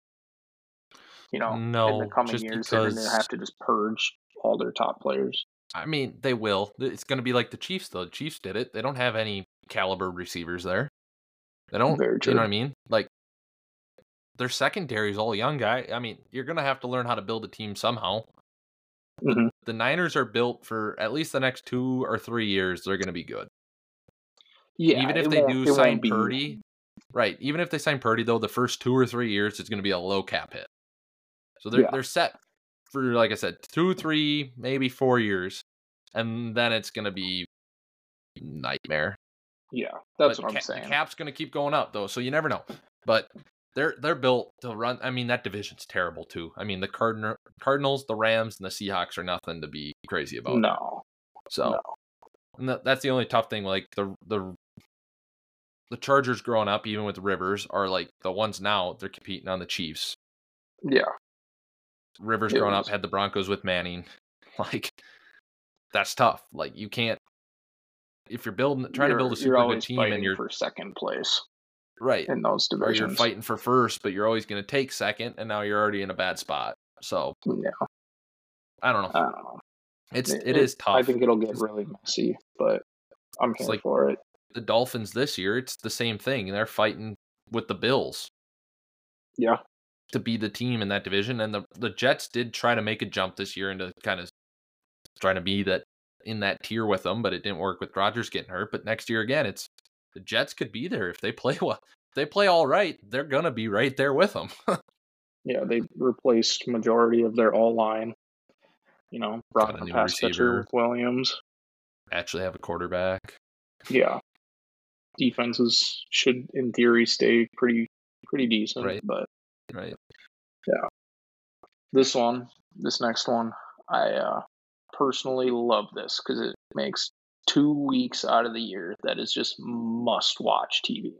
No, in the coming years, they're going to have to just purge all their top players. I mean, they will. It's going to be like the Chiefs, though. The Chiefs did it. They don't have any caliber receivers there. They don't. Very true. You know what I mean? Like, their secondary is all young guy. I mean, you're going to have to learn how to build a team somehow. Mm-hmm. The Niners are built for at least the next 2 or 3 years. They're going to be good. Yeah. Even if they do sign Purdy, right? Even if they sign Purdy, though, the first 2 or 3 years, it's going to be a low cap hit. So they're set for, like I said, 2, 3, maybe 4 years, and then it's going to be nightmare. Yeah, that's what I'm saying. The cap's going to keep going up, though, so you never know. But they're built to run. I mean, that division's terrible too. I mean, the Cardinals, the Rams, and the Seahawks are nothing to be crazy about. No. So, and that's the only tough thing. Like the Chargers growing up, even with Rivers, are like the ones now they're competing on the Chiefs. Yeah. Rivers growing up had the Broncos with Manning. Like, that's tough. Like, you can't, if you're trying to build a super good team and you're for second place. Right. In those divisions. Or you're fighting for first, but you're always going to take second, and now you're already in a bad spot. So, yeah. I don't know. It is tough. I think it'll get really messy, but I'm here for it. The Dolphins this year, it's the same thing. They're fighting with the Bills. Yeah. To be the team in that division. And the Jets did try to make a jump this year into kind of trying to be that in that tier with them, but it didn't work with Rodgers getting hurt. But next year again, it's the Jets could be there if they play well. If they play all right, they're gonna be right there with them. Yeah, they replaced majority of their all line. Brought in a pass catcher, Williams. Actually have a quarterback. Yeah. Defenses should, in theory, stay pretty decent. Right. But right. Yeah. This next one, I personally love this because it makes 2 weeks out of the year that is just must-watch TV.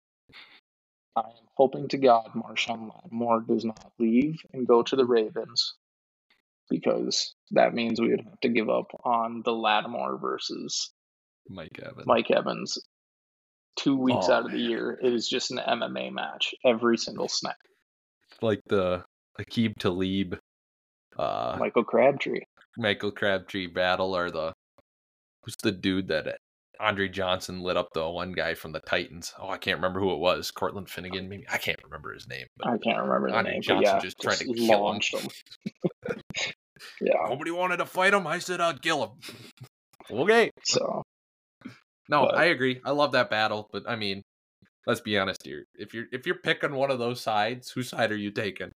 I am hoping to God Marshawn Lattimore does not leave and go to the Ravens, because that means we would have to give up on the Lattimore versus Mike Evans 2 weeks out of the year. It is just an MMA match every single snap. Like the Aqib Talib, Michael Crabtree battle, or who's the dude that Andre Johnson lit up, the one guy from the Titans? Oh, I can't remember who it was. Cortland Finnegan, maybe. I can't remember his name. But I can't remember the Andre name. Johnson just tried to kill him. Yeah. Nobody wanted to fight him. I said I'd kill him. Okay. So. No, I agree. I love that battle, but I mean, let's be honest here. If you're picking one of those sides, whose side are you taking?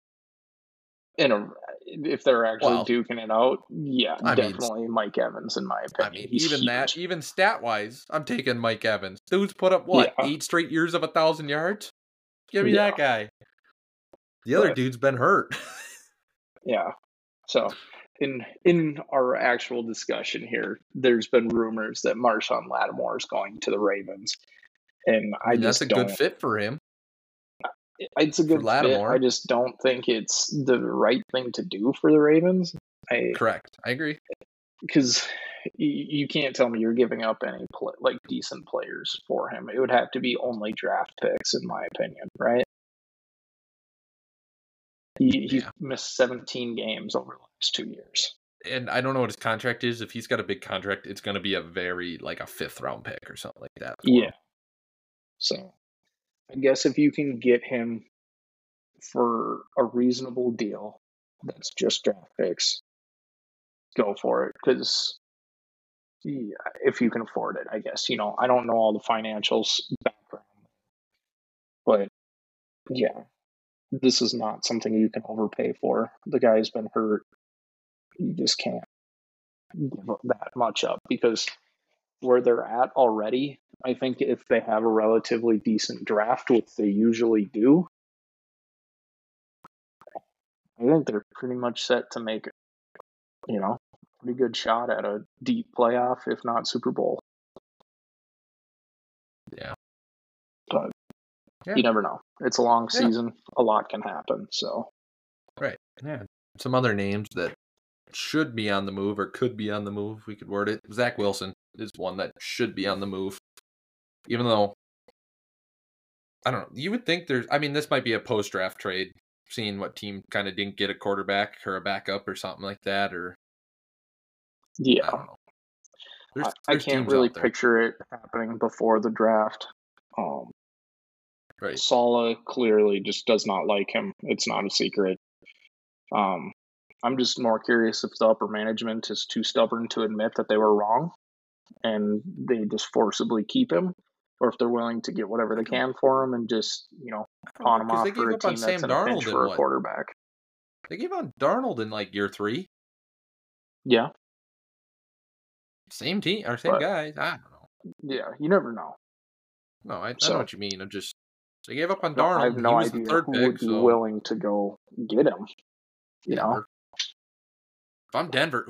If they're actually duking it out, definitely Mike Evans, in my opinion. Even stat wise, I'm taking Mike Evans. Dude's put up 8 straight years of 1,000 yards. Give me that guy. The other dude's been hurt. Yeah. So in our actual discussion here, there's been rumors that Marshawn Lattimore is going to the Ravens, and that's a good fit for him. It's a good fit. I just don't think it's the right thing to do for the Ravens. Correct. I agree. Because you can't tell me you're giving up any decent players for him. It would have to be only draft picks, in my opinion, right? He's missed 17 games over the last 2 years. And I don't know what his contract is. If he's got a big contract, it's going to be a 5th round pick or something like that. Yeah. So I guess if you can get him for a reasonable deal that's just draft picks, go for it. Because if you can afford it, I guess. I don't know all the financials background, but yeah, this is not something you can overpay for. The guy's been hurt. You just can't give that much up because where they're at already, I think if they have a relatively decent draft, which they usually do, I think they're pretty much set to make, pretty good shot at a deep playoff, if not Super Bowl. Yeah. But you never know. It's a long season. A lot can happen. So. Right. Yeah. Some other names that should be on the move or could be on the move, we could word it. Zach Wilson is one that should be on the move. Even though, I don't know, you would think this might be a post-draft trade, seeing what team kind of didn't get a quarterback or a backup or something like that, or yeah. I don't know. I can't really picture it happening before the draft. Right. Saleh clearly just does not like him. It's not a secret. I'm just more curious if the upper management is too stubborn to admit that they were wrong and they just forcibly keep him, or if they're willing to get whatever they can for him and just, pawn him off for a team that's in a pinch for a quarterback. They gave on Darnold in year 3. Yeah. Same team or same guys. I don't know. Yeah, you never know. No, I know what you mean. They gave up on Darnold. I have no idea who would be willing to go get him. You know? If I'm Denver,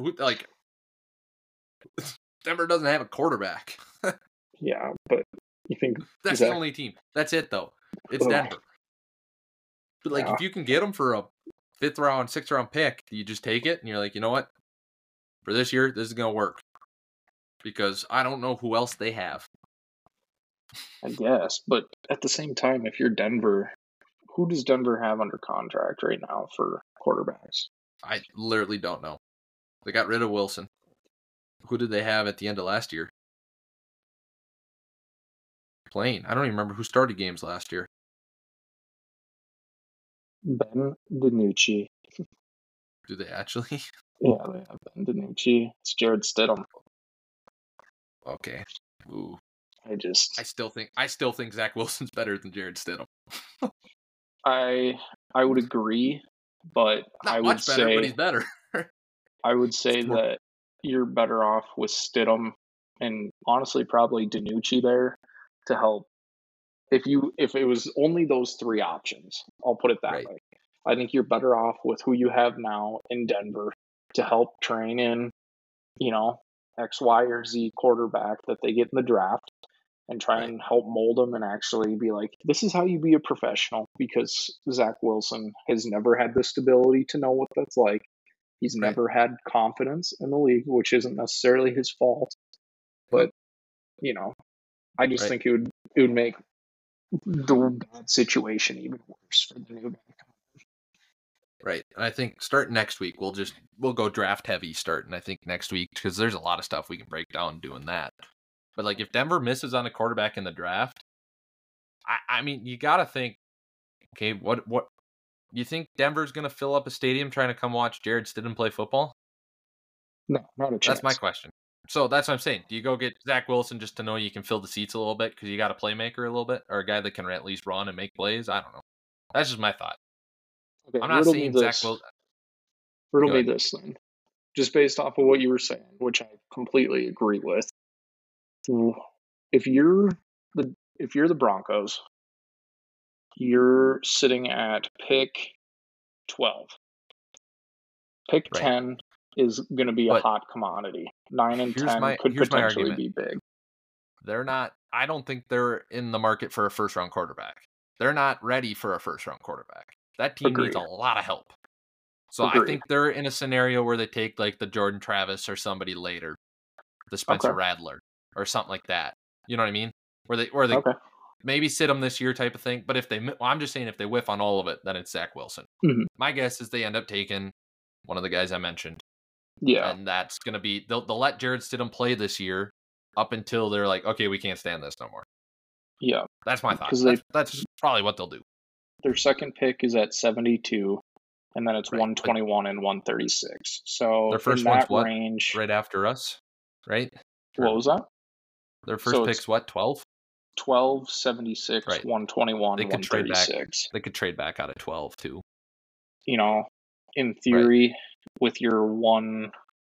Denver doesn't have a quarterback. Yeah, but you think that's the only team. That's it, though. It's Denver. But if you can get them for a 5th round, 6th round pick, you just take it and you're like, you know what? For this year, this is gonna work because I don't know who else they have. I guess, but at the same time, if you're Denver, who does Denver have under contract right now for quarterbacks? I literally don't know. They got rid of Wilson. Who did they have at the end of last year? Playing. I don't even remember who started games last year. Ben DiNucci. Do they actually? Yeah, they have Ben DiNucci. It's Jared Stidham. Okay. Ooh. I still think Zach Wilson's better than Jared Stidham. I would agree, but Not much better, but he's better. I would say that you're better off with Stidham and honestly probably DiNucci there to help. If it was only those 3 options, I'll put it that way. I think you're better off with who you have now in Denver to help train in, X, Y, or Z quarterback that they get in the draft and try and help mold them and actually be like, this is how you be a professional, because Zach Wilson has never had the stability to know what that's like. He's never had confidence in the league, which isn't necessarily his fault. But, I just think it would make the bad situation even worse for the new guy. Right. And I think starting next week, we'll go draft heavy starting, I think, next week, because there's a lot of stuff we can break down doing that. But if Denver misses on a quarterback in the draft, I mean, you got to think, okay, what you think Denver's going to fill up a stadium trying to come watch Jared Stidham play football? No, not a chance. That's my question. So that's what I'm saying. Do you go get Zach Wilson just to know you can fill the seats a little bit because you got a playmaker a little bit, or a guy that can at least run and make plays? I don't know. That's just my thought. Okay, I'm not saying Zach Wilson. Riddle me this then, just based off of what you were saying, which I completely agree with. If you're the Broncos, you're sitting at pick 12. Pick 10 is going to be a hot commodity. 9 and 10 could potentially be big. They're not. I don't think they're in the market for a first-round quarterback. They're not ready for a first-round quarterback. That team needs a lot of help. So I think they're in a scenario where they take the Jordan Travis or somebody later, the Spencer Rattler or something like that. You know what I mean? Where they maybe sit them this year type of thing. But I'm just saying if they whiff on all of it, then it's Zach Wilson. Mm-hmm. My guess is they end up taking one of the guys I mentioned. Yeah. And that's going to be, they'll let Jared Stidham play this year up until they're like, okay, we can't stand this no more. Yeah. That's my thought. That's probably what they'll do. Their second pick is at 72, and then it's Right, 121 and 136. So their first in one's that what? range, Right after us, right? what was that? Their So first it's pick's what? 12. 12, 76, Right. 121, They could trade back. 136. They could trade back out of 12 too. You know, in Right. theory, with your 120s,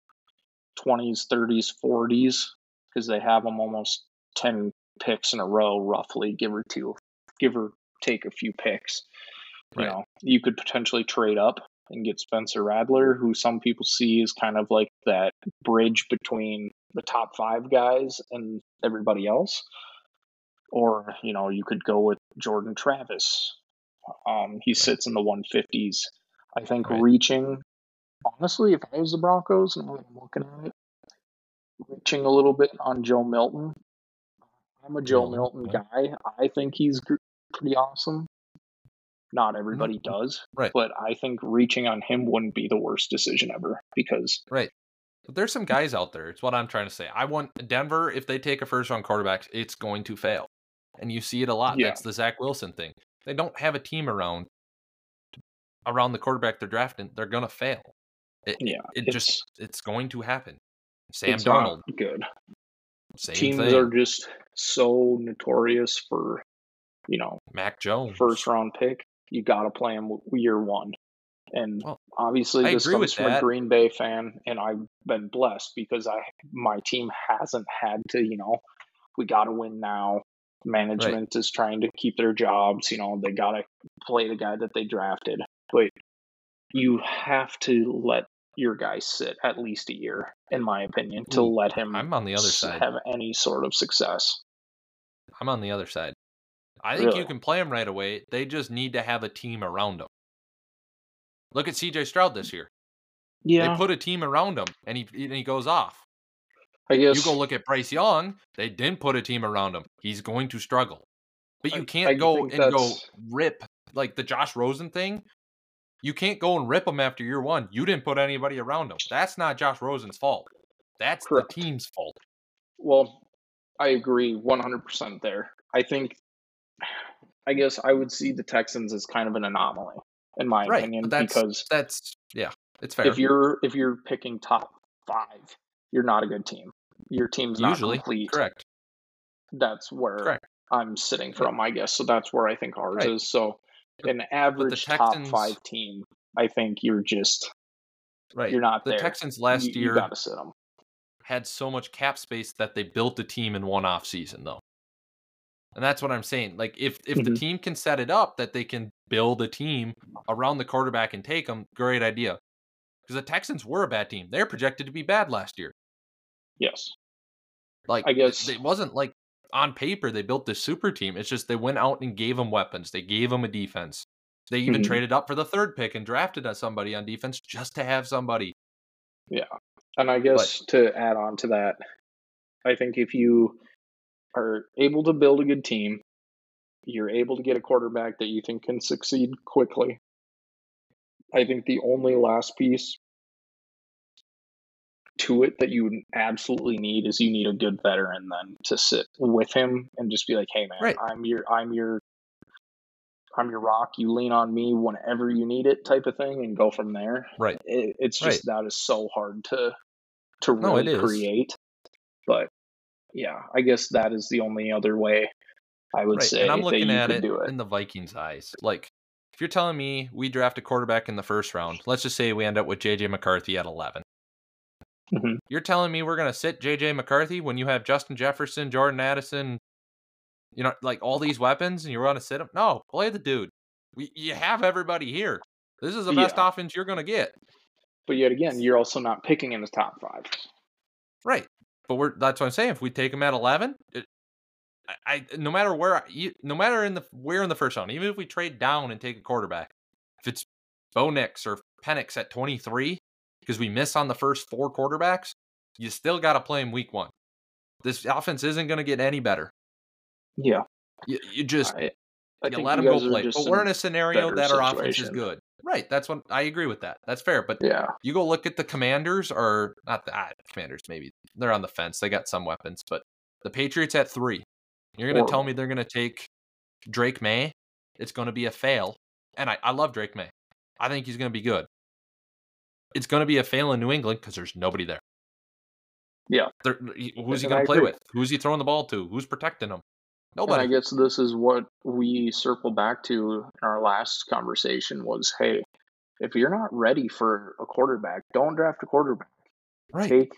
30s, 40s, because they have them almost 10 picks in a row, roughly, give or take a few picks. You Right. know, you could potentially trade up and get Spencer Radler, who some people see as kind of like that bridge between the top 5 guys and everybody else. Or, you know, you could go with Jordan Travis. He sits in the 150s. I think Right. reaching, honestly, if I was the Broncos, now that I'm looking at it, reaching a little bit on Joe Milton. I'm a Joe Milton yeah. guy. I think he's pretty awesome. Not everybody does, Right. but I think reaching on him wouldn't be the worst decision ever because Right. But there's some guys out there. It's what I'm trying to say. I want Denver, if they take a first round quarterback, it's going to fail. And you see it a lot. Yeah. That's the Zach Wilson thing. They don't have a team around the quarterback they're drafting. They're going to fail. It's going to happen. Sam it's Darnold, not good. same Teams thing. are just so notorious for, you know, Mac Jones. first round pick. You got to play him year one. And Well, obviously, I this agree comes with from a that. Green Bay fan, and I've been blessed because my team hasn't had to, you know, we got to win now. Management is trying to keep their jobs. You know, they got to play the guy that they drafted. But you have to let your guy sit at least a year, in my opinion, to let him I'm on the other side. have any sort of success. I'm on the other side. I think Really? you can play him right away. They just need to have a team around him. Look at CJ Stroud this year. Yeah. They put a team around him, and he goes off. I guess You go look at Bryce Young. They didn't put a team around him. He's going to struggle. But you can't go rip like the Josh Rosen thing. You can't go and rip him after year one. You didn't put anybody around him. That's not Josh Rosen's fault. That's correct. the team's fault. Well, I agree 100% there. I guess I would see the Texans as kind of an anomaly, in my opinion, because it's fair. if you're picking top 5, you're not a good team. Your team's not complete. Correct. That's where I'm sitting from, I guess. So that's where I think ours is. So an average top 5 team, I think you're just you're not there. The Texans last year you got to sit them. Had so much cap space that they built a team in one off season, though. And that's what I'm saying. Like, if the team can set it up that they can build a team around the quarterback and take them, great idea. Because the Texans were a bad team. They're projected to be bad last year. Yes. Like, I guess it wasn't like on paper they built this super team. It's just they went out and gave them weapons. They gave them a defense. They even traded up for the 3rd pick and drafted somebody on defense just to have somebody. Yeah. And I guess to add on to that, I think if you are able to build a good team, you're able to get a quarterback that you think can succeed quickly. I think the only last piece to it that you absolutely need is you need a good veteran then to sit with him and just be like, hey man, I'm your rock. You lean on me whenever you need it, type of thing, and go from there. Right. It's just that is so hard to really create. But yeah, I guess that is the only other way I would say. And I'm looking at it do it in the Vikings' eyes. Like, if you're telling me we draft a quarterback in the 1st round, let's just say we end up with JJ McCarthy at 11. You're telling me we're going to sit JJ McCarthy when you have Justin Jefferson, Jordan Addison, you know, like all these weapons, and you want to sit him? No, play the dude. You have everybody here. This is the best offense you're going to get. But yet again, you're also not picking in the top 5. Right. But that's what I'm saying. If we take him at 11, no matter where in the 1st round, even if we trade down and take a quarterback, if it's Bo Nix or Penix at 23, because we miss on the first 4 quarterbacks, you still got to play him week 1. This offense isn't going to get any better. Yeah. You just I you let him go play. But we're in a scenario that our offense is good. Right. That's what I agree with that. That's fair. But you go look at the Commanders, or not the Commanders, maybe they're on the fence. They got some weapons, but the Patriots at 3. You're going to tell me they're going to take Drake May It's going to be a fail. And I love Drake May. I think he's going to be good. It's going to be a fail in New England because there's nobody there. Yeah. Who's he going to play with? Who's he throwing the ball to? Who's protecting him? Nobody. And I guess this is what we circle back to in our last conversation was, hey, if you're not ready for a quarterback, don't draft a quarterback. Right. Take,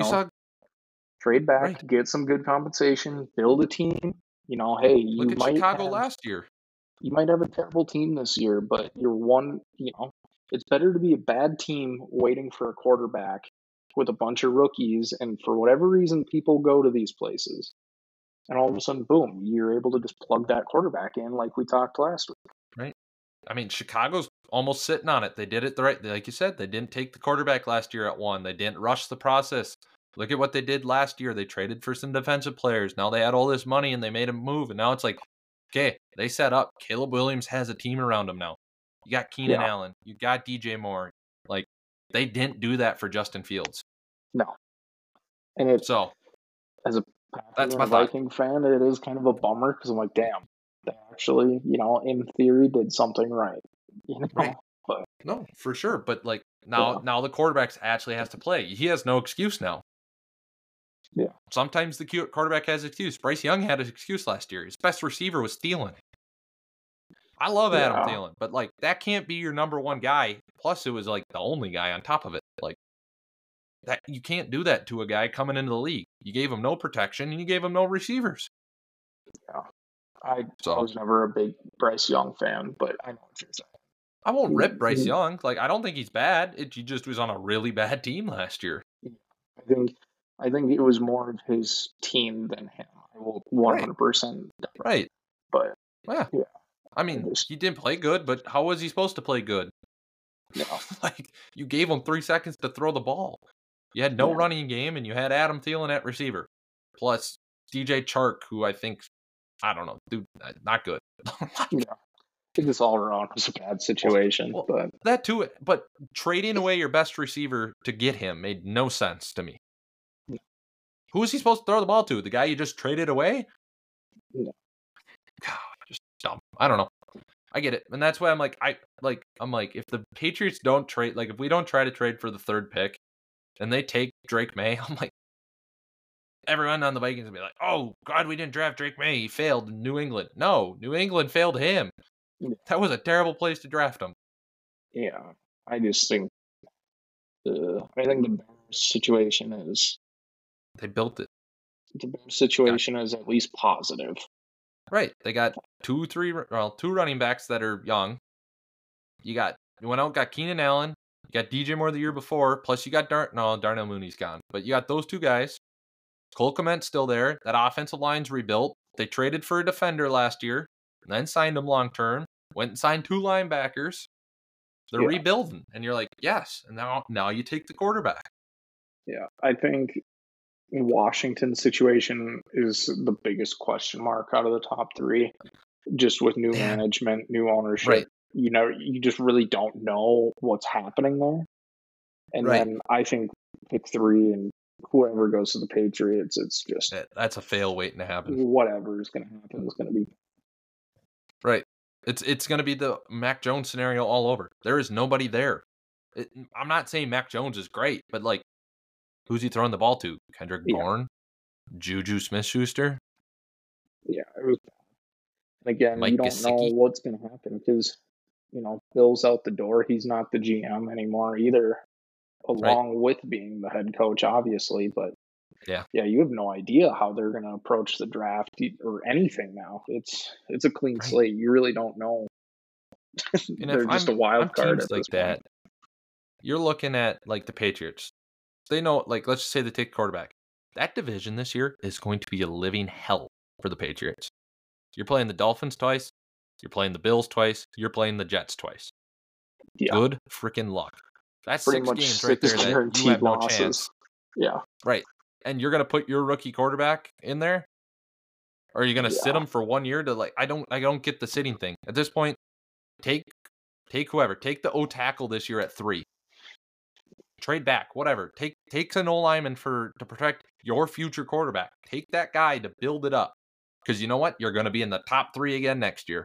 trade back, get some good compensation, build a team. Hey, you look at Chicago last year. You might have a terrible team this year, but you're one, it's better to be a bad team waiting for a quarterback with a bunch of rookies, and for whatever reason, people go to these places. And all of a sudden, boom, you're able to just plug that quarterback in like we talked last week. Right. I mean, Chicago's almost sitting on it. They did it the right, like you said, they didn't take the quarterback last year at 1. They didn't rush the process. Look at what they did last year. They traded for some defensive players. Now they had all this money and they made a move. And now it's like, okay, they set up. Caleb Williams has a team around him now. You got Keenan Allen. You got DJ Moore. Like, they didn't do that for Justin Fields. No. And as a Viking fan, it is kind of a bummer because I'm like, damn, they actually, in theory, did something right. Right. But, no, for sure. But like now the quarterback actually has to play. He has no excuse now. Yeah. Sometimes the quarterback has an excuse. Bryce Young had an excuse last year. His best receiver was Thielen. I love Adam Thielen, but like that can't be your number one guy. Plus, it was like the only guy on top of it. Like that, you can't do that to a guy coming into the league. You gave him no protection and you gave him no receivers. Yeah. I was never a big Bryce Young fan, but I know what you're saying. I won't rip Bryce Young. Like, I don't think he's bad. He just was on a really bad team last year. I think it was more of his team than him. I will 100%. Right. But yeah. I mean, he didn't play good, but how was he supposed to play good? No. Like, you gave him 3 seconds to throw the ball. You had no running game, and you had Adam Thielen at receiver. Plus, DJ Chark, who I think, I don't know, dude, not good. I think this all around was a bad situation. But that too, but trading away your best receiver to get him made no sense to me. No. Who was he supposed to throw the ball to? The guy you just traded away? No. God, just dumb. I don't know. I get it. And that's why I'm like, if the Patriots don't trade, like if we don't try to trade for the 3rd pick and they take Drake May, I'm like, everyone on the Vikings will be like, oh, God, we didn't draft Drake May. He failed in New England. No, New England failed him. That was a terrible place to draft him. Yeah, I just think the Bears situation is... They built it. The Bears situation is at least positive. Right. They got two running backs that are young. You went out and got Keenan Allen. You got DJ Moore the year before. Plus you got Darnell Mooney's gone. But you got those 2 guys. Cole Kmet's still there. That offensive line's rebuilt. They traded for a defender last year. And then signed him long-term. Went and signed 2 linebackers. They're rebuilding. And you're like, yes. And now you take the quarterback. Yeah, I think Washington's situation is the biggest question mark out of the top 3. Just with new management, new ownership. Right. You just really don't know what's happening there. And then I think pick 3 and whoever goes to the Patriots, it's just... That's a fail waiting to happen. Whatever is going to happen is going to be... Right. It's going to be the Mac Jones scenario all over. There is nobody there. I'm not saying Mac Jones is great, but like, who's he throwing the ball to? Kendrick Bourne? Juju Smith-Schuster? Yeah. And again, Mike you don't Gesicki. Know what's going to happen because, Bill's out the door. He's not the GM anymore either, along with being the head coach, obviously. But yeah, you have no idea how they're going to approach the draft or anything now. It's a clean slate. You really don't know. They're just a wild card at this point. You're looking at like the Patriots. They know, like, let's just say they take quarterback. That division this year is going to be a living hell for the Patriots. You're playing the Dolphins twice. You're playing the Bills twice. You're playing the Jets twice. Yeah. Good freaking luck. That's pretty 6 games right there that you have no chance. Yeah. Right. And you're going to put your rookie quarterback in there? Or are you going to sit him for 1 year to like, I don't get the sitting thing. At this point, take whoever. Take the O tackle this year at 3. Trade back, whatever. Take an O lineman to protect your future quarterback. Take that guy to build it up. Because you know what? You're going to be in the top 3 again next year.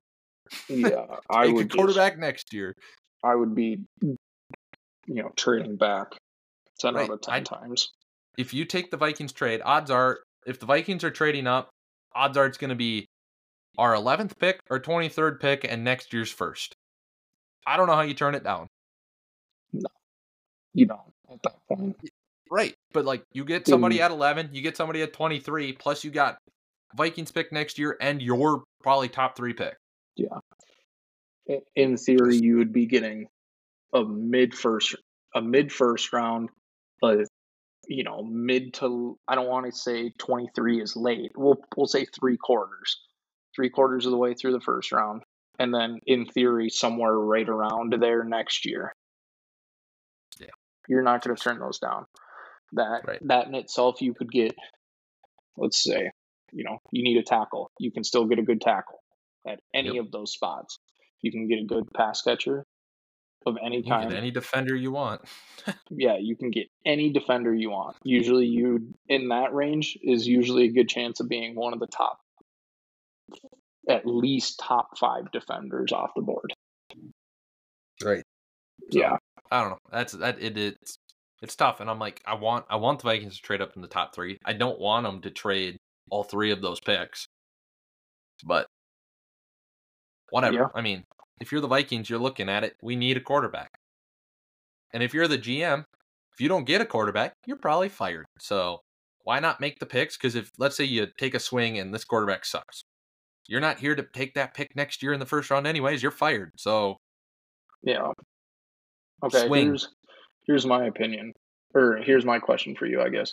Yeah, I Take a would quarterback next year. I would be, trading back 10 out Right. of 10 times. If you take the Vikings trade, odds are, if the Vikings are trading up, odds are it's going to be our 11th pick, our 23rd pick, and next year's first. I don't know how you turn it down. No, you don't at that point. Right. But like you get somebody at 11, you get somebody at 23, plus you got Vikings pick next year and your probably top 3 pick. Yeah. In theory, you would be getting a mid first round, but mid to, I don't want to say 23 is late. We'll say 3/4 of the way through the first round, and then in theory somewhere right around there next year. Yeah, you're not going to turn those down. That in itself, you could get, let's say, you need a tackle. You can still get a good tackle at any of those spots. You can get a good pass catcher of any kind. You can get any defender you want. Yeah, you can get any defender you want. Usually, you in that range is usually a good chance of being one of the top, at least top 5 defenders off the board. Right. So, yeah. I don't know. It's tough, and I'm like, I want the Vikings to trade up in the top 3. I don't want them to trade all 3 of those picks, but whatever. Yeah. I mean, if you're the Vikings, you're looking at it. We need a quarterback, and if you're the GM, if you don't get a quarterback, you're probably fired. So why not make the picks? Because if, let's say, you take a swing and this quarterback sucks, you're not here to take that pick next year in the first round, anyways. You're fired. So yeah. Okay. Swing. Here's my opinion, or here's my question for you, I guess.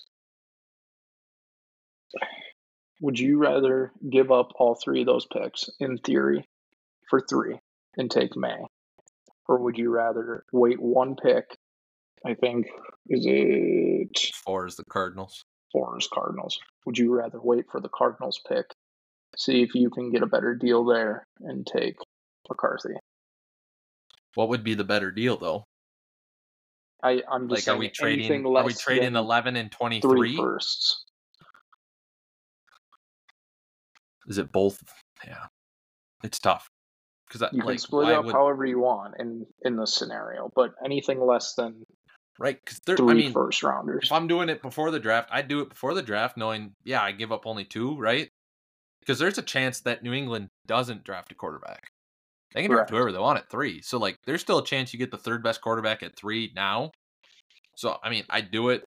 Would you rather give up all 3 of those picks, in theory, for 3 and take May? Or would you rather wait 1 pick? I think, is it 4 is the Cardinals. 4 is Cardinals. Would you rather wait for the Cardinals pick, see if you can get a better deal there, and take McCarthy? What would be the better deal, though? I'm just saying, are we trading 11 and 23 firsts? Is it both? Yeah, it's tough because you can split it up however you want in this scenario, but anything less than right, because 3 first rounders. If I'm doing it before the draft, I'd do it before the draft, knowing I give up only 2, right? Because there's a chance that New England doesn't draft a quarterback. They can draft whoever they want at 3. So, like, there's still a chance you get the 3rd best quarterback at 3 now. So, I mean, I'd do it.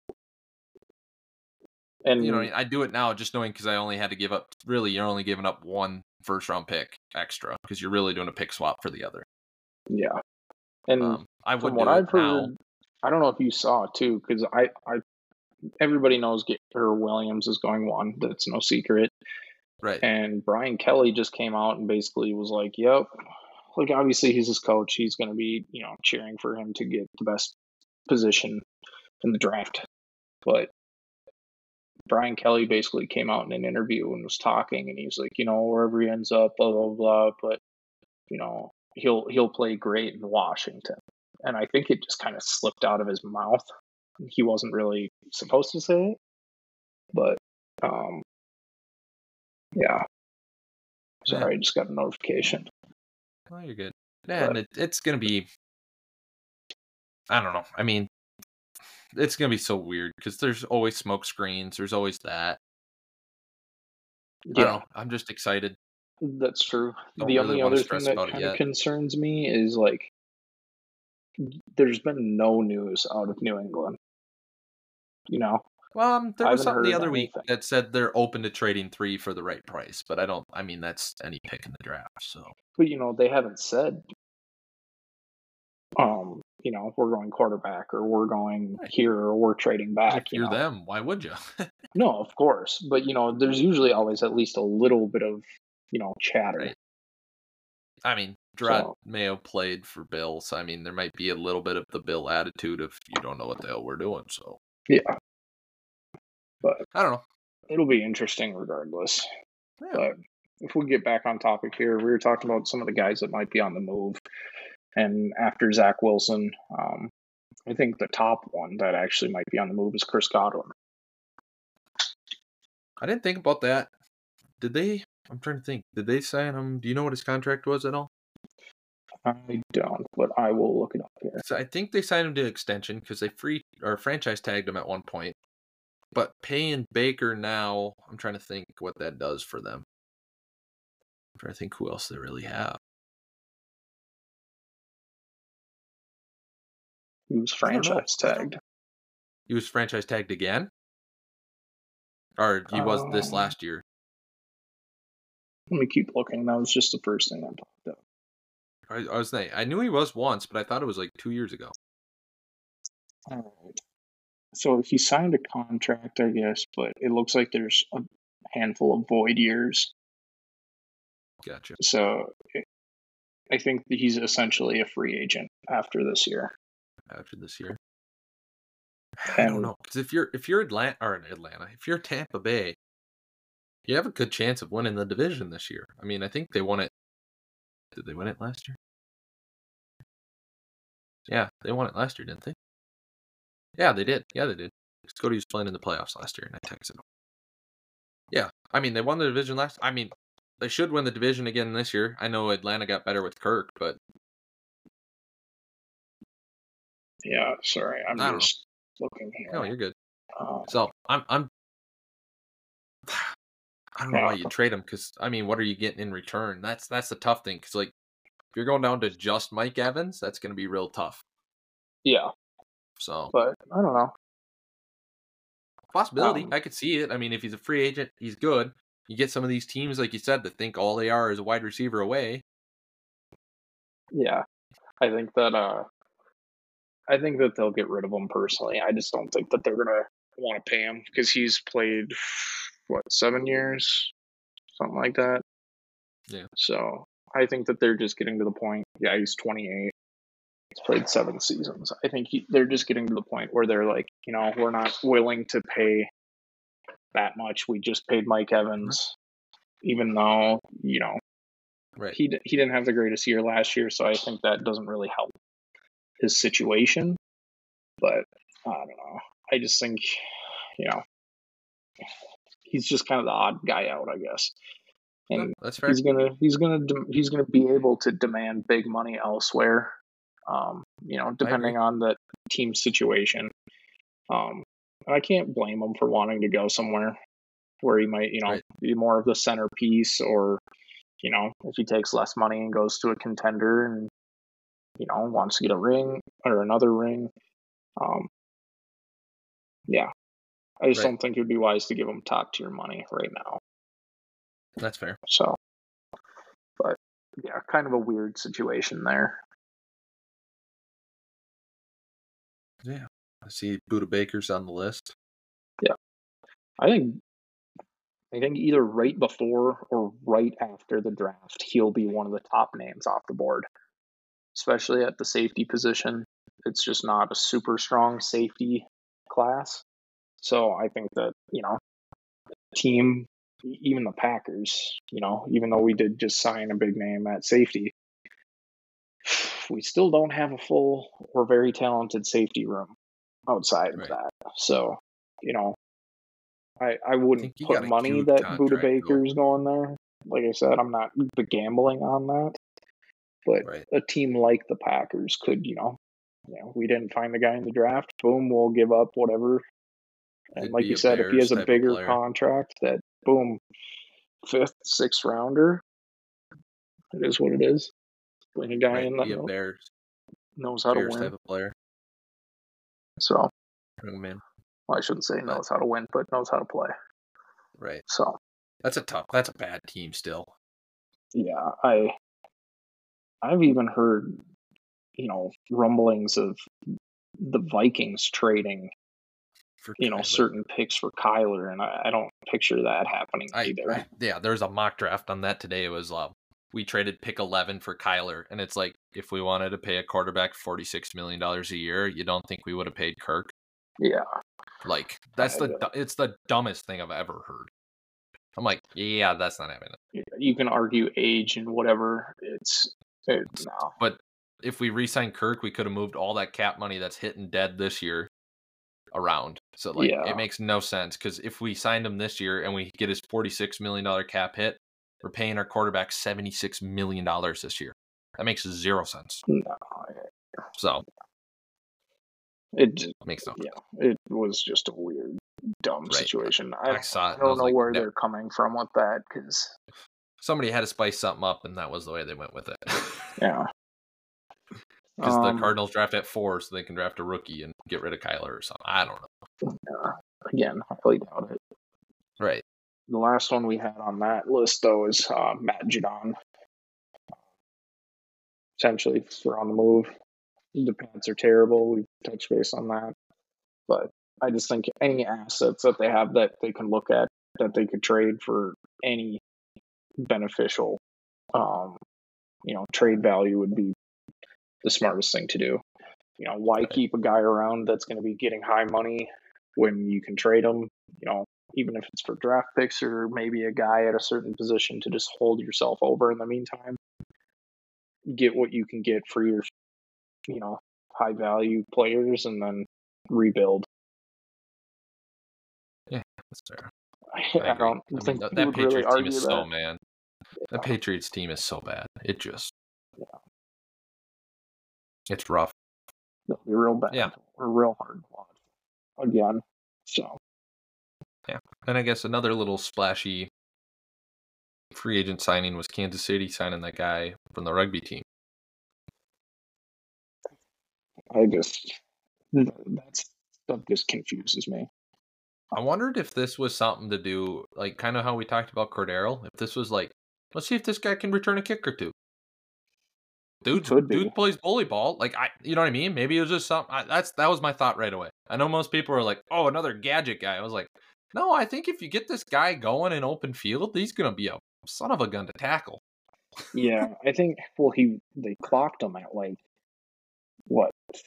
And, I do it now just knowing because I only had to give up, really, you're only giving up 1 first-round pick extra because you're really doing a pick swap for the other. Yeah. And from what I've heard, I don't know if you saw it too, because everybody knows Williams is going 1. That's no secret. Right. And Brian Kelly just came out and basically was like, yep, like obviously he's his coach. He's going to be, cheering for him to get the best position in the draft. But Brian Kelly basically came out in an interview and was talking, and he's like, wherever he ends up, blah, blah, blah. But, he'll play great in Washington. And I think it just kind of slipped out of his mouth. He wasn't really supposed to say it. But, yeah. Sorry, I just got a notification. Oh, you're good. Yeah, and it's going to be, I don't know. I mean, it's going to be so weird because there's always smoke screens. There's always that. Yeah. I don't know. I'm just excited. That's true. The only other thing that kind of concerns me is, like, there's been no news out of New England. Well, there was something the other week that said they're open to trading 3 for the right price, but that's any pick in the draft. So, but they haven't said, we're going quarterback or we're going here or we're trading back. If you're them, why would you? No, of course, but there's usually always at least a little bit of chatter. Right. I mean, Gerard Mayo played for Bill, so I mean there might be a little bit of the Bill attitude of you don't know what the hell we're doing. So yeah. But I don't know. It'll be interesting regardless. Yeah. But if we get back on topic here, we were talking about some of the guys that might be on the move. And after Zach Wilson, I think the top one that actually might be on the move is Chris Godwin. I didn't think about that. Did they? I'm trying to think. Did they sign him? Do you know what his contract was at all? I don't, but I will look it up here. So I think they signed him to extension because they franchise tagged him at one point. But paying Baker now, I'm trying to think what that does for them. I'm trying to think who else they really have. He was franchise tagged. He was franchise tagged again? Or he was this last year? Let me keep looking. That was just the first thing that popped up. I was saying, I knew he was once, but I thought it was like 2 years ago. All right. So he signed a contract, I guess, but it looks like there's a handful of void years. Gotcha. So I think that he's essentially a free agent after this year. I don't know, because if you're Atlanta, if you're Tampa Bay, you have a good chance of winning the division this year. I mean, I think they won it. Did they win it last year? Yeah, they won it last year, didn't they? Yeah, they did. Cody was playing in the playoffs last year, and I texted him. Yeah, I mean, they won the division they should win the division again this year. I know Atlanta got better with Kirk, but yeah, sorry, I'm just looking here. No, you're good. So I don't know why you trade him, because I mean, what are you getting in return? That's the tough thing, because like if you're going down to just Mike Evans, that's going to be real tough. Yeah. So, but I don't know. Possibility. I could see it. I mean, if he's a free agent, he's good. You get some of these teams, like you said, that think all they are is a wide receiver away. Yeah, I think that they'll get rid of him personally. I just don't think that they're gonna want to pay him because he's played 7 years, something like that. Yeah. So I think that they're just getting to the point. Yeah, he's 28. He's played 7 seasons. I think they're just getting to the point where they're like, we're not willing to pay that much. We just paid Mike Evans, even though, right. he didn't have the greatest year last year, so I think that doesn't really help his situation. But I don't know. I just think, he's just kind of the odd guy out, I guess. And that's fair. He's gonna be able to demand big money elsewhere. Depending on the team situation. And I can't blame him for wanting to go somewhere where he might, be more of the centerpiece, or, if he takes less money and goes to a contender and, wants to get a ring or another ring. Yeah. I just don't think it would be wise to give him top tier money right now. That's fair. So, but yeah, kind of a weird situation there. Yeah. I see Budda Baker's on the list. Yeah. I think either right before or right after the draft, he'll be one of the top names off the board, especially at the safety position. It's just not a super strong safety class. So I think that, the team, even the Packers, even though we did just sign a big name at safety, we still don't have a full or very talented safety room outside of that. So, I wouldn't put money that Budda Baker's going there. Like I said, I'm not gambling on that. But a team like the Packers could, we didn't find the guy in the draft. Boom, we'll give up whatever. And like you said, if he has a bigger contract, that boom, 5th, 6th rounder. It is what it is. Bring a guy in that knows how to win. Type of player. So, man. Well, I shouldn't say knows how to win, but knows how to play. Right. So that's a bad team still. Yeah, I've even heard, rumblings of the Vikings trading for certain picks for Kyler, and I don't picture that happening either. Yeah, there's a mock draft on that today. It was we traded pick 11 for Kyler, and it's like, if we wanted to pay a quarterback $46 million a year, you don't think we would have paid Kirk? Yeah. Like, it's the dumbest thing I've ever heard. I'm like, yeah, that's not happening. You can argue age and whatever. No. But if we re-signed Kirk, we could have moved all that cap money that's hitting dead this year around. So it makes no sense, because if we signed him this year and we get his $46 million cap hit, we're paying our quarterback $76 million this year. That makes 0 sense. No, So it makes no sense. Yeah, it was just a weird, dumb situation. I saw it. I don't know where they're coming from with that, because somebody had to spice something up, and that was the way they went with it. Yeah. Because the Cardinals draft at 4, so they can draft a rookie and get rid of Kyler or something. I don't know. Again, I highly doubt it. Right. The last one we had on that list, though, is Matt Judon. Essentially, for on the move. The Pants are terrible. We've touched base on that. But I just think any assets that they have that they can look at, that they could trade for any beneficial, trade value would be the smartest thing to do. Why keep a guy around that's going to be getting high money when you can trade him, even if it's for draft picks or maybe a guy at a certain position to just hold yourself over in the meantime. Get what you can get for your, high value players and then rebuild. Yeah, that's fair. I don't think that would Patriots really team argue is that. so man. That Patriots team is so bad. It's rough. They'll be real bad. Yeah. Or real hard to watch. Again. So. Yeah. And I guess another little splashy free agent signing was Kansas City signing that guy from the rugby team. That stuff just confuses me. I wondered if this was something to do, like kind of how we talked about Cordero. If this was like, let's see if this guy can return a kick or two. Dude plays bully ball. Like, you know what I mean? Maybe it was just something. That was my thought right away. I know most people are like, oh, another gadget guy. I was like, no, I think if you get this guy going in open field, he's going to be a son of a gun to tackle. Yeah, I think, they clocked him at like, what,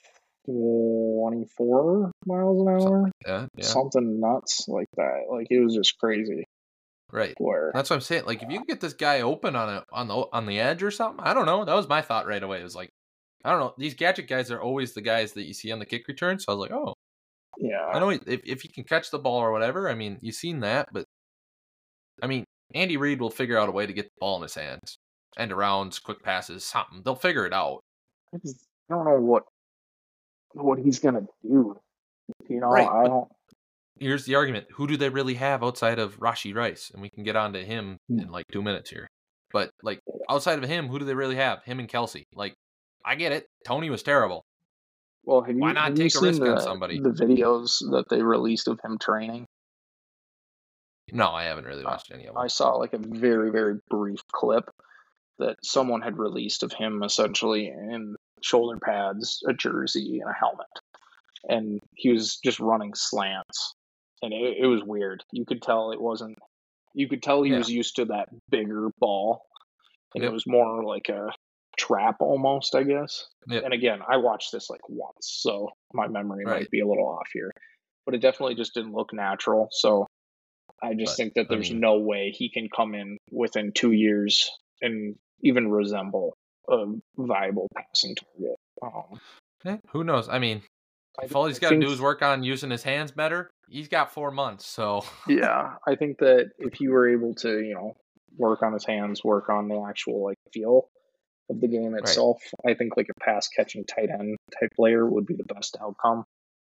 24 miles an hour? Yeah. Something nuts like that. Like, it was just crazy. Right. That's what I'm saying. Like, if you can get this guy open on the edge or something, I don't know. That was my thought right away. It was like, I don't know. These gadget guys are always the guys that you see on the kick return. So I was like, oh, yeah. I know if he can catch the ball or whatever. I mean, you've seen that, but I mean, Andy Reid will figure out a way to get the ball in his hands, end arounds, quick passes, something. They'll figure it out. I don't know what he's gonna do. Right, I don't. Here's the argument: who do they really have outside of Rashee Rice? And we can get on to him in like 2 minutes here. But like outside of him, who do they really have? Him and Kelsey. Like, I get it. Tony was terrible. Well, why not take a risk on somebody? The videos that they released of him training. No, I haven't really watched any of them. I saw like a very, very brief clip that someone had released of him essentially in shoulder pads, a jersey, and a helmet. And he was just running slants. And it was weird. You could tell he was used to that bigger ball. And it was more like a trap almost, I guess. And again, I watched this like once, so my memory might be a little off here. But it definitely just didn't look natural. So I just think that there's no way he can come in within 2 years and even resemble a viable passing target. Who knows? I mean, if all he's got to do is work on using his hands better, he's got 4 months. So yeah, I think that if he were able to, work on his hands, work on the actual like feel of the game itself, I think like a pass catching tight end type player would be the best outcome.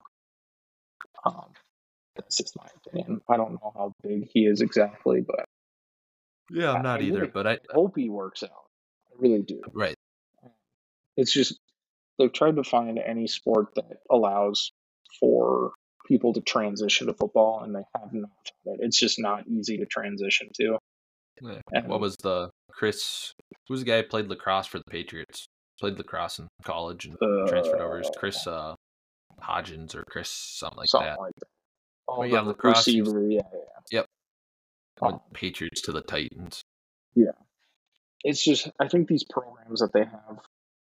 That's just my opinion. I don't know how big he is exactly, but yeah, I'm not either. But I hope he works out. I really do. Right. It's just they've tried to find any sport that allows for people to transition to football, and they have not found it. It's just not easy to transition to. Yeah. What was Chris? Who's the guy who played lacrosse for the Patriots? Played lacrosse in college and transferred over. Chris Hodgins or Chris something like that. Oh, yeah, lacrosse receiver. Yeah. Yep. Went Patriots to the Titans. Yeah. It's just, I think these programs that they have,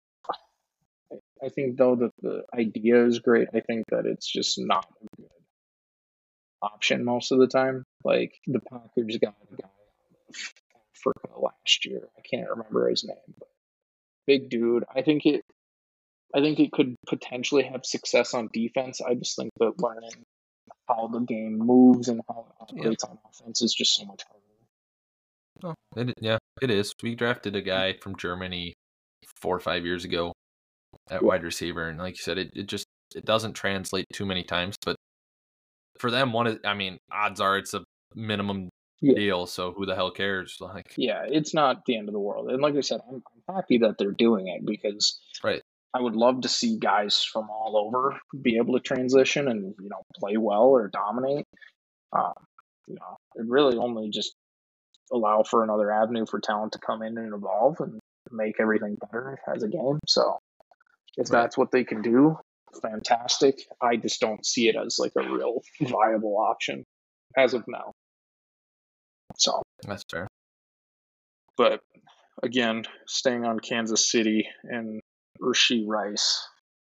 I think though that the idea is great. I think that it's just not a good option most of the time. Like the Packers got a guy out of Africa last year. I can't remember his name, but big dude. I think it could potentially have success on defense. I just think that learning how the game moves and how it operates on offense is just so much harder. Oh, it is. We drafted a guy from Germany 4 or 5 years ago at Yeah. wide receiver, and like you said, it doesn't translate too many times. But for them, odds are it's a minimum Yeah. deal. So who the hell cares? Like, Yeah, it's not the end of the world. And like I said, I'm happy that they're doing it because right, I would love to see guys from all over be able to transition and, play well or dominate. Um, it really only just allow for another avenue for talent to come in and evolve and make everything better as a game. So if right. that's what they can do, fantastic. I just don't see it as like a real viable option as of now. So That's fair. but again, staying on Kansas City and Rashee Rice.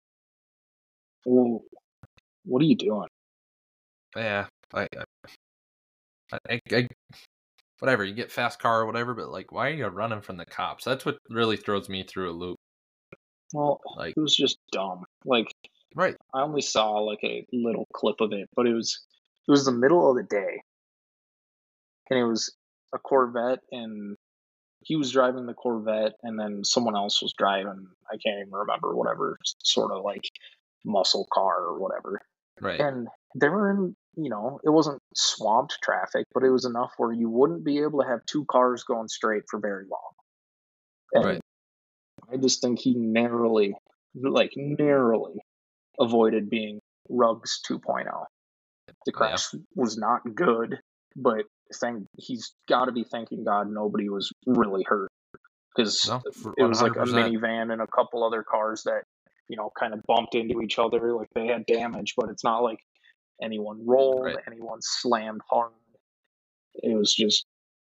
Ooh, what are you doing? Yeah, I whatever. You get fast car or whatever, but like, why are you running from the cops? That's what really throws me through a loop. Well, Like, it was just dumb. Like, right, I only saw like a little clip of it, but it was the middle of the day, and it was a Corvette, and he was driving the Corvette, and then someone else was driving. I can't even remember, whatever sort of like muscle car or whatever. right, And they were in, it wasn't swamped traffic, but it was enough where you wouldn't be able to have two cars going straight for very long. And right. I just think he narrowly avoided being Ruggs 2.0. The Yeah. crash was not good, but he's got to be thanking God nobody was really hurt, because No, for it was like a 100%. minivan and a couple other cars that kind of bumped into each other, like they had damage, but it's not like anyone rolled, Right. anyone slammed hard. It was just,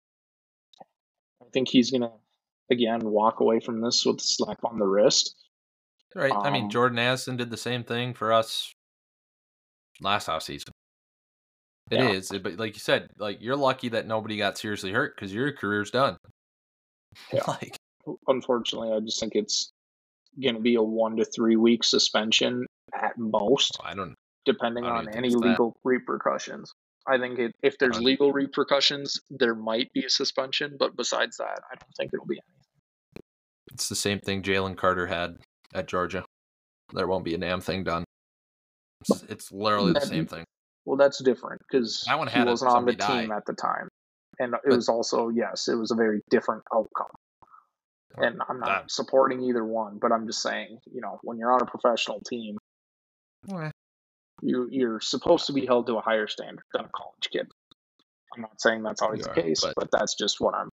I think he's gonna again walk away from this with a slap on the wrist. Right. I mean, Um, Jordan Addison did the same thing for us last offseason. It yeah, is, but like you said, like you're lucky that nobody got seriously hurt because your career's done. yeah. Like, Unfortunately, I just think it's gonna be a 1 to 3 week suspension at most, I don't depending even on think any it's that. legal repercussions. I think if there's legal repercussions, there might be a suspension, but besides that, I don't think it'll be anything. It's the same thing Jalen Carter had at Georgia. There won't be a damn thing done. It's literally the same thing. Well, that's different because That one he had wasn't on the somebody die, team at the time. And it but was also, yes, it was a very different outcome. And I'm not that supporting either one, but I'm just saying, when you're on a professional team, you're supposed to be held to a higher standard than a college kid. I'm not saying that's always you the are, case, but but that's just what I'm,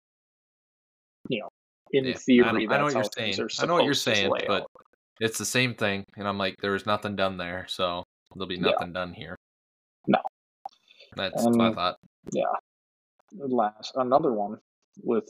in yeah, theory, I know that's what you're how things saying. are I know what you're supposed to saying, lay but out. it's the same thing. And I'm like, there was nothing done there, so there'll be Yeah, nothing done here. no. That's my And thought. yeah, another one with,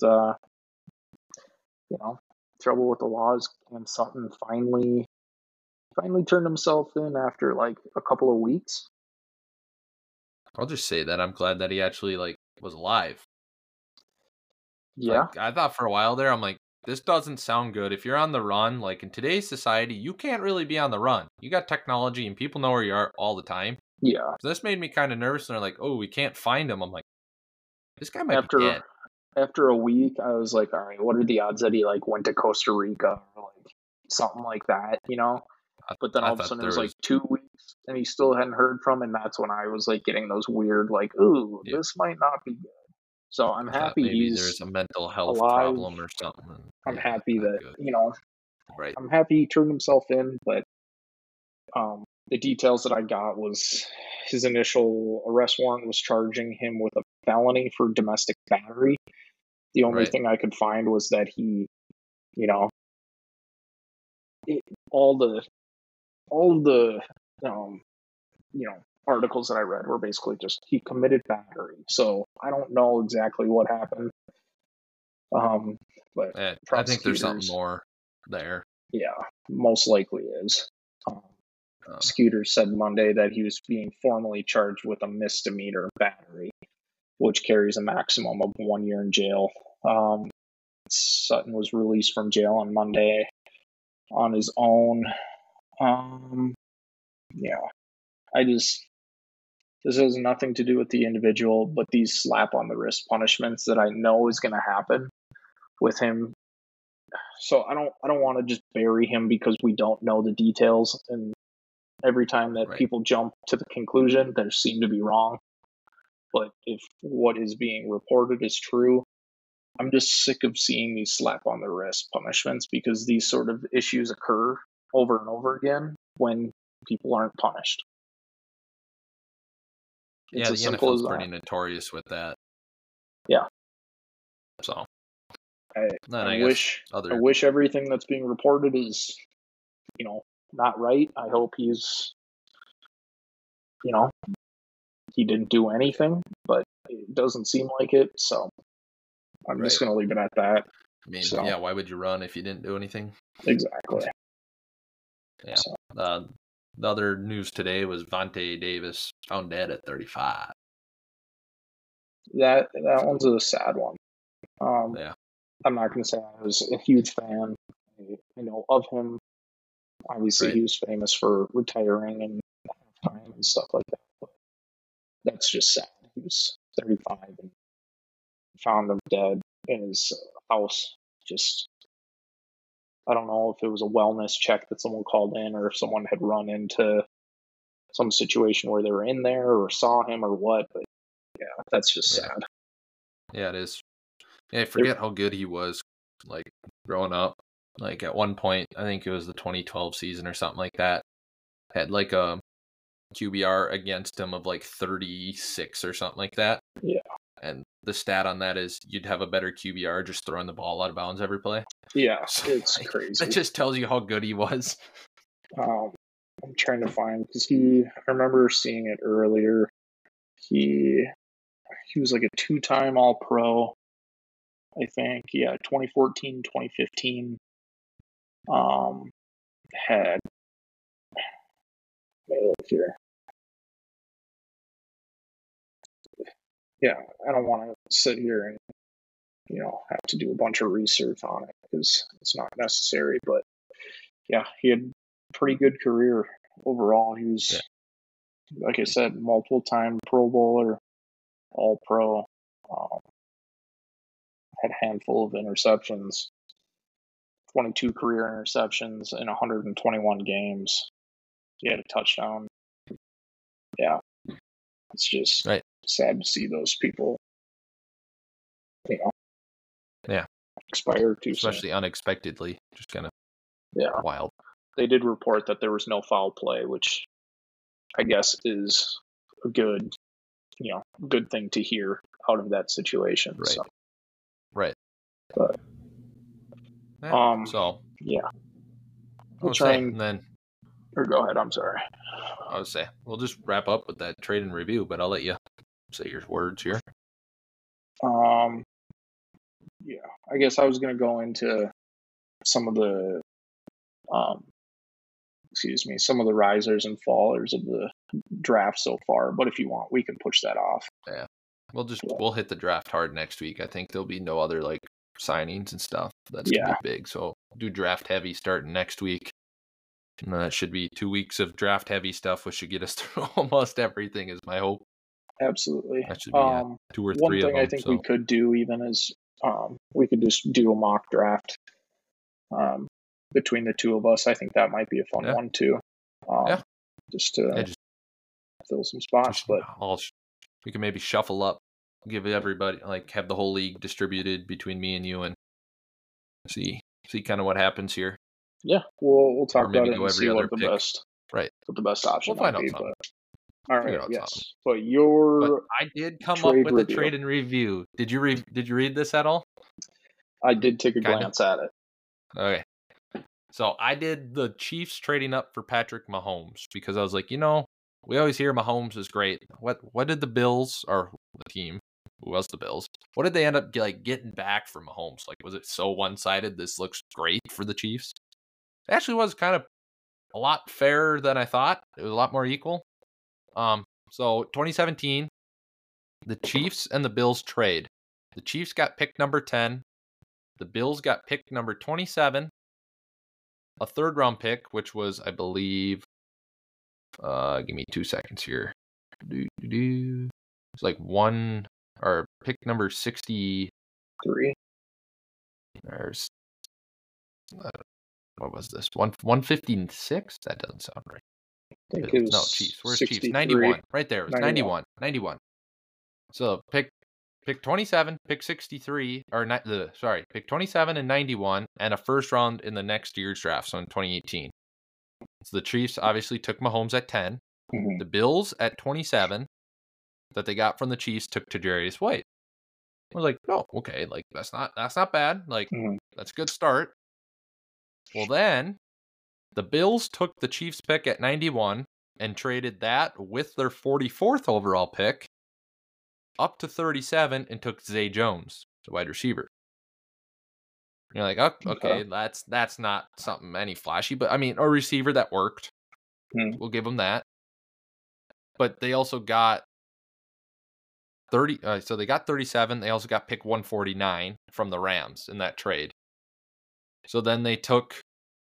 trouble with the laws, and Sutton finally turned himself in after like a couple of weeks. I'll just say that I'm glad that he actually like was alive. Yeah, Like I thought for a while there, I'm like, this doesn't sound good. If you're on the run, like in today's society, you can't really be on the run. You got technology and people know where you are all the time. yeah. So this made me kind of nervous. And they're like, oh, we can't find him. I'm like, this guy might be After dead. after a week, I was like, all right, what are the odds that he like went to Costa Rica or like something like that? But then I all of a thought sudden it there was like was, 2 weeks and he still hadn't heard from, and that's when I was like getting those weird like, ooh, yeah, this might not be good. So I'm I thought happy maybe there was he's a mental health alive. problem or something. And I'm yeah, happy not that good. Right. I'm happy he turned himself in, but the details that I got was his initial arrest warrant was charging him with a felony for domestic battery. The only Right. thing I could find was that he, you know, all the articles that I read were basically just he committed battery. So I don't know exactly what happened. But I think there's something prosecutors, more there. yeah, most likely is. Um, Um, Scooter said Monday that he was being formally charged with a misdemeanor battery, which carries a maximum of 1 year in jail. Sutton was released from jail on Monday on his own. Yeah, I just This has nothing to do with the individual, but these slap on the wrist punishments that I know is going to happen with him. So I don't want to just bury him because we don't know the details. And every time that people jump to the conclusion, they seem to be wrong. But if what is being reported is true, I'm just sick of seeing these slap on the wrist punishments because these sort of issues occur over and over again when people aren't punished. It's the NFL is pretty notorious with that. Yeah. So I wish everything that's being reported is, not right. I hope he's, he didn't do anything, but it doesn't seem like it. So I'm just going to leave it at that. I mean, why would you run if you didn't do anything? Exactly. Yeah. So. The other news today was Vontae Davis found dead at 35. That one's a sad one. I'm not going to say I was a huge fan, of him. Obviously, he was famous for retiring and time and stuff like that. But that's just sad. He was 35 and found him dead in his house. Just, I don't know if it was a wellness check that someone called in or if someone had run into some situation where they were in there or saw him or what. But yeah, that's just sad. Yeah, it is. Yeah, I forget how good he was, like, growing up. Like, at one point, I think it was the 2012 season or something like that, had, like, a QBR against him of, like, 36 or something like that. Yeah. And the stat on that is you'd have a better QBR just throwing the ball out of bounds every play. Yeah, so, it's crazy. That just tells you how good he was. I'm trying to find, because I remember seeing it earlier. He was like a 2-time All-Pro, I think. Yeah, 2014, 2015. Had, let me look here. Yeah, I don't want to sit here and, have to do a bunch of research on it because it's not necessary. But yeah, he had a pretty good career overall. He was, like I said, multiple-time Pro Bowler, All-Pro. Had a handful of interceptions, 22 career interceptions in 121 games. He had a touchdown. Yeah, it's just sad to see those people, expire too soon. Especially unexpectedly, just kind of wild. They did report that there was no foul play, which I guess is a good thing to hear out of that situation. Right. So. Right. But, so yeah. We'll try and then. Or go ahead. I'm sorry. I would say we'll just wrap up with that trade and review, but I'll let you say your words here. Yeah, I guess I was going to go into some of the, some of the risers and fallers of the draft so far. But if you want, we can push that off. Yeah, we'll hit the draft hard next week. I think there'll be no other signings and stuff that's gonna be big. So do draft heavy starting next week. And that should be 2 weeks of draft heavy stuff, which should get us through almost everything. Is my hope. Absolutely. That should be 2 or 3 of them. One thing I think we could do even is we could just do a mock draft between the two of us. I think that might be a fun one too. Just to fill some spots. But we can maybe shuffle up, give everybody have the whole league distributed between me and you, and see kind of what happens here. Yeah, we'll talk about it and see what the best option. We'll find out something. All right, yes. Something. But I did come up with a trade and review. Did you read this at all? I did take a glance at it. Okay. So I did the Chiefs trading up for Patrick Mahomes because I was like, we always hear Mahomes is great. What did the Bills, or the team, who was the Bills, what did they end up getting back from Mahomes? Was it so one-sided? This looks great for the Chiefs. It actually was kind of a lot fairer than I thought. It was a lot more equal. So 2017, the Chiefs and the Bills trade. The Chiefs got pick number 10. The Bills got pick number 27. A third round pick, which was, I believe, give me 2 seconds here. It's like one or pick number 63. Or what was this? 156? That doesn't sound right. I think it was no, Chiefs. Where's 63. Chiefs? 91. Right there. It was 91. So pick 27, pick 63, or pick 27 and 91, and a first round in the next year's draft, so in 2018. So the Chiefs obviously took Mahomes at 10. Mm-hmm. The Bills at 27 that they got from the Chiefs took Tre'Davious White. I was like, oh, okay, like that's not bad. Like that's a good start. Well, then the Bills took the Chiefs pick at 91 and traded that with their 44th overall pick up to 37 and took Zay Jones, the wide receiver. You're like, oh, okay, that's not something any flashy, but I mean, a receiver that worked. We'll give them that. But they also got 30. So they got 37. They also got pick 149 from the Rams in that trade. So then they took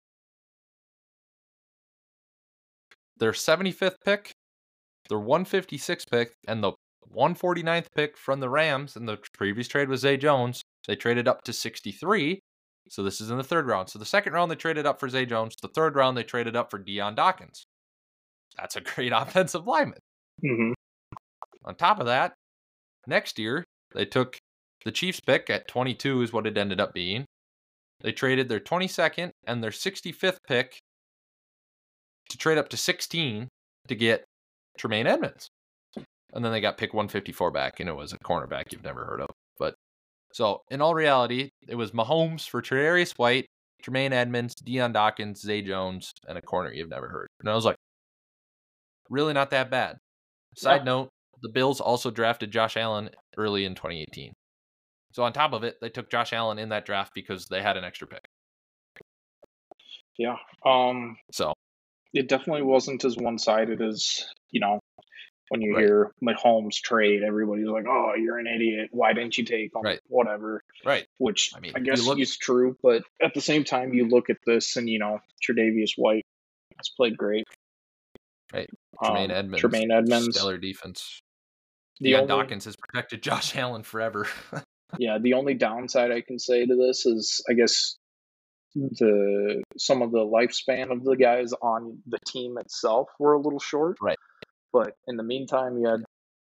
their 75th pick, their 156th pick, and the 149th pick from the Rams in the previous trade with Zay Jones. They traded up to 63. So this is in the third round. So the second round, they traded up for Zay Jones. The third round, they traded up for Dion Dawkins. That's a great offensive lineman. Mm-hmm. On top of that, next year, they took the Chiefs pick at 22 is what it ended up being. They traded their 22nd and their 65th pick to trade up to 16 to get Tremaine Edmonds. And then they got pick 154 back, and it was a cornerback you've never heard of. But so in all reality, it was Mahomes for Tre'Davious White, Tremaine Edmonds, Dion Dawkins, Zay Jones, and a corner you've never heard. And I was like, really not that bad. Side note, the Bills also drafted Josh Allen early in 2018. So on top of it, they took Josh Allen in that draft because they had an extra pick. Yeah. So it definitely wasn't as one-sided as, when you hear Mahomes trade, everybody's like, oh, you're an idiot. Why didn't you take him? Right. Whatever. Right. Which I guess is true. But at the same time, you look at this and, Tre'Davious White has played great. Right. Tremaine Edmonds. Stellar defense. Dion Dawkins has protected Josh Allen forever. Yeah, the only downside I can say to this is, I guess, some of the lifespan of the guys on the team itself were a little short. Right. But in the meantime, you had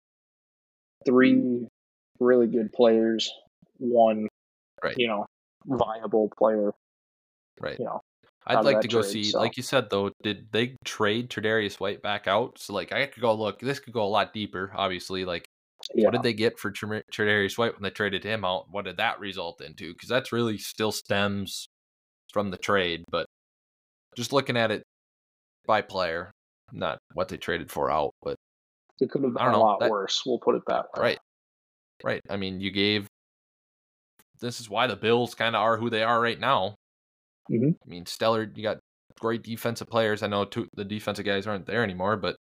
3 really good players, 1, viable player. Right. I'd like to go see, so. Like you said, though, did they trade Tre'Davious White back out? So, like, I could go look. This could go a lot deeper, obviously. Like, what did they get for Tre'Davious White when they traded him out? What did that result into? Because that's really still stems from the trade. But just looking at it by player, not what they traded for out. But it could have been a lot worse. We'll put it that way. Right. I mean, this is why the Bills kind of are who they are right now. Mm-hmm. I mean, stellar. You got great defensive players. I know the defensive guys aren't there anymore, but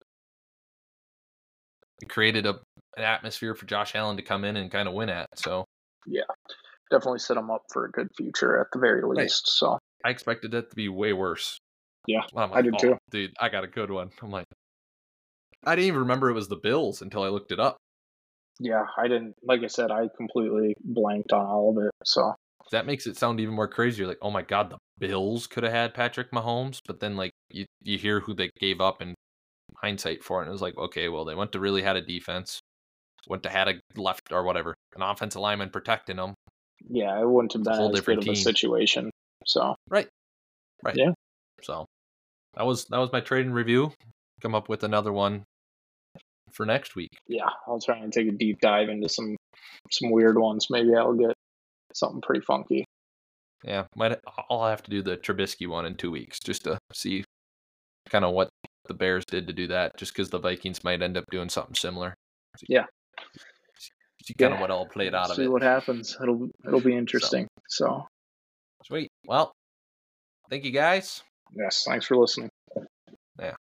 it created an atmosphere for Josh Allen to come in and kind of win at. So yeah, definitely set him up for a good future at the very least. Right. So I expected that to be way worse. Yeah, like, I did too. Dude, I got a good one. I'm like, I didn't even remember it was the Bills until I looked it up. Yeah, I didn't. Like I said, I completely blanked on all of it. So that makes it sound even more crazy. You're like, oh my God, the Bills could have had Patrick Mahomes, but then like you hear who they gave up in hindsight for it, and it was like, okay, well, they went to really had a defense, went to had a left or whatever, an offensive lineman protecting them. Yeah, it wouldn't have been as good of a situation. So right. Yeah. So that was my trading review. Come up with another one for next week. Yeah, I'll try and take a deep dive into some weird ones. Maybe I'll get something pretty funky. Yeah, I'll have to do the Trubisky one in 2 weeks just to see kind of what the Bears did to do that, just because the Vikings might end up doing something similar. Yeah. See kind of what all played out of it. See what happens. It'll be interesting. So sweet. Well, thank you guys. Yes, thanks for listening. Yeah.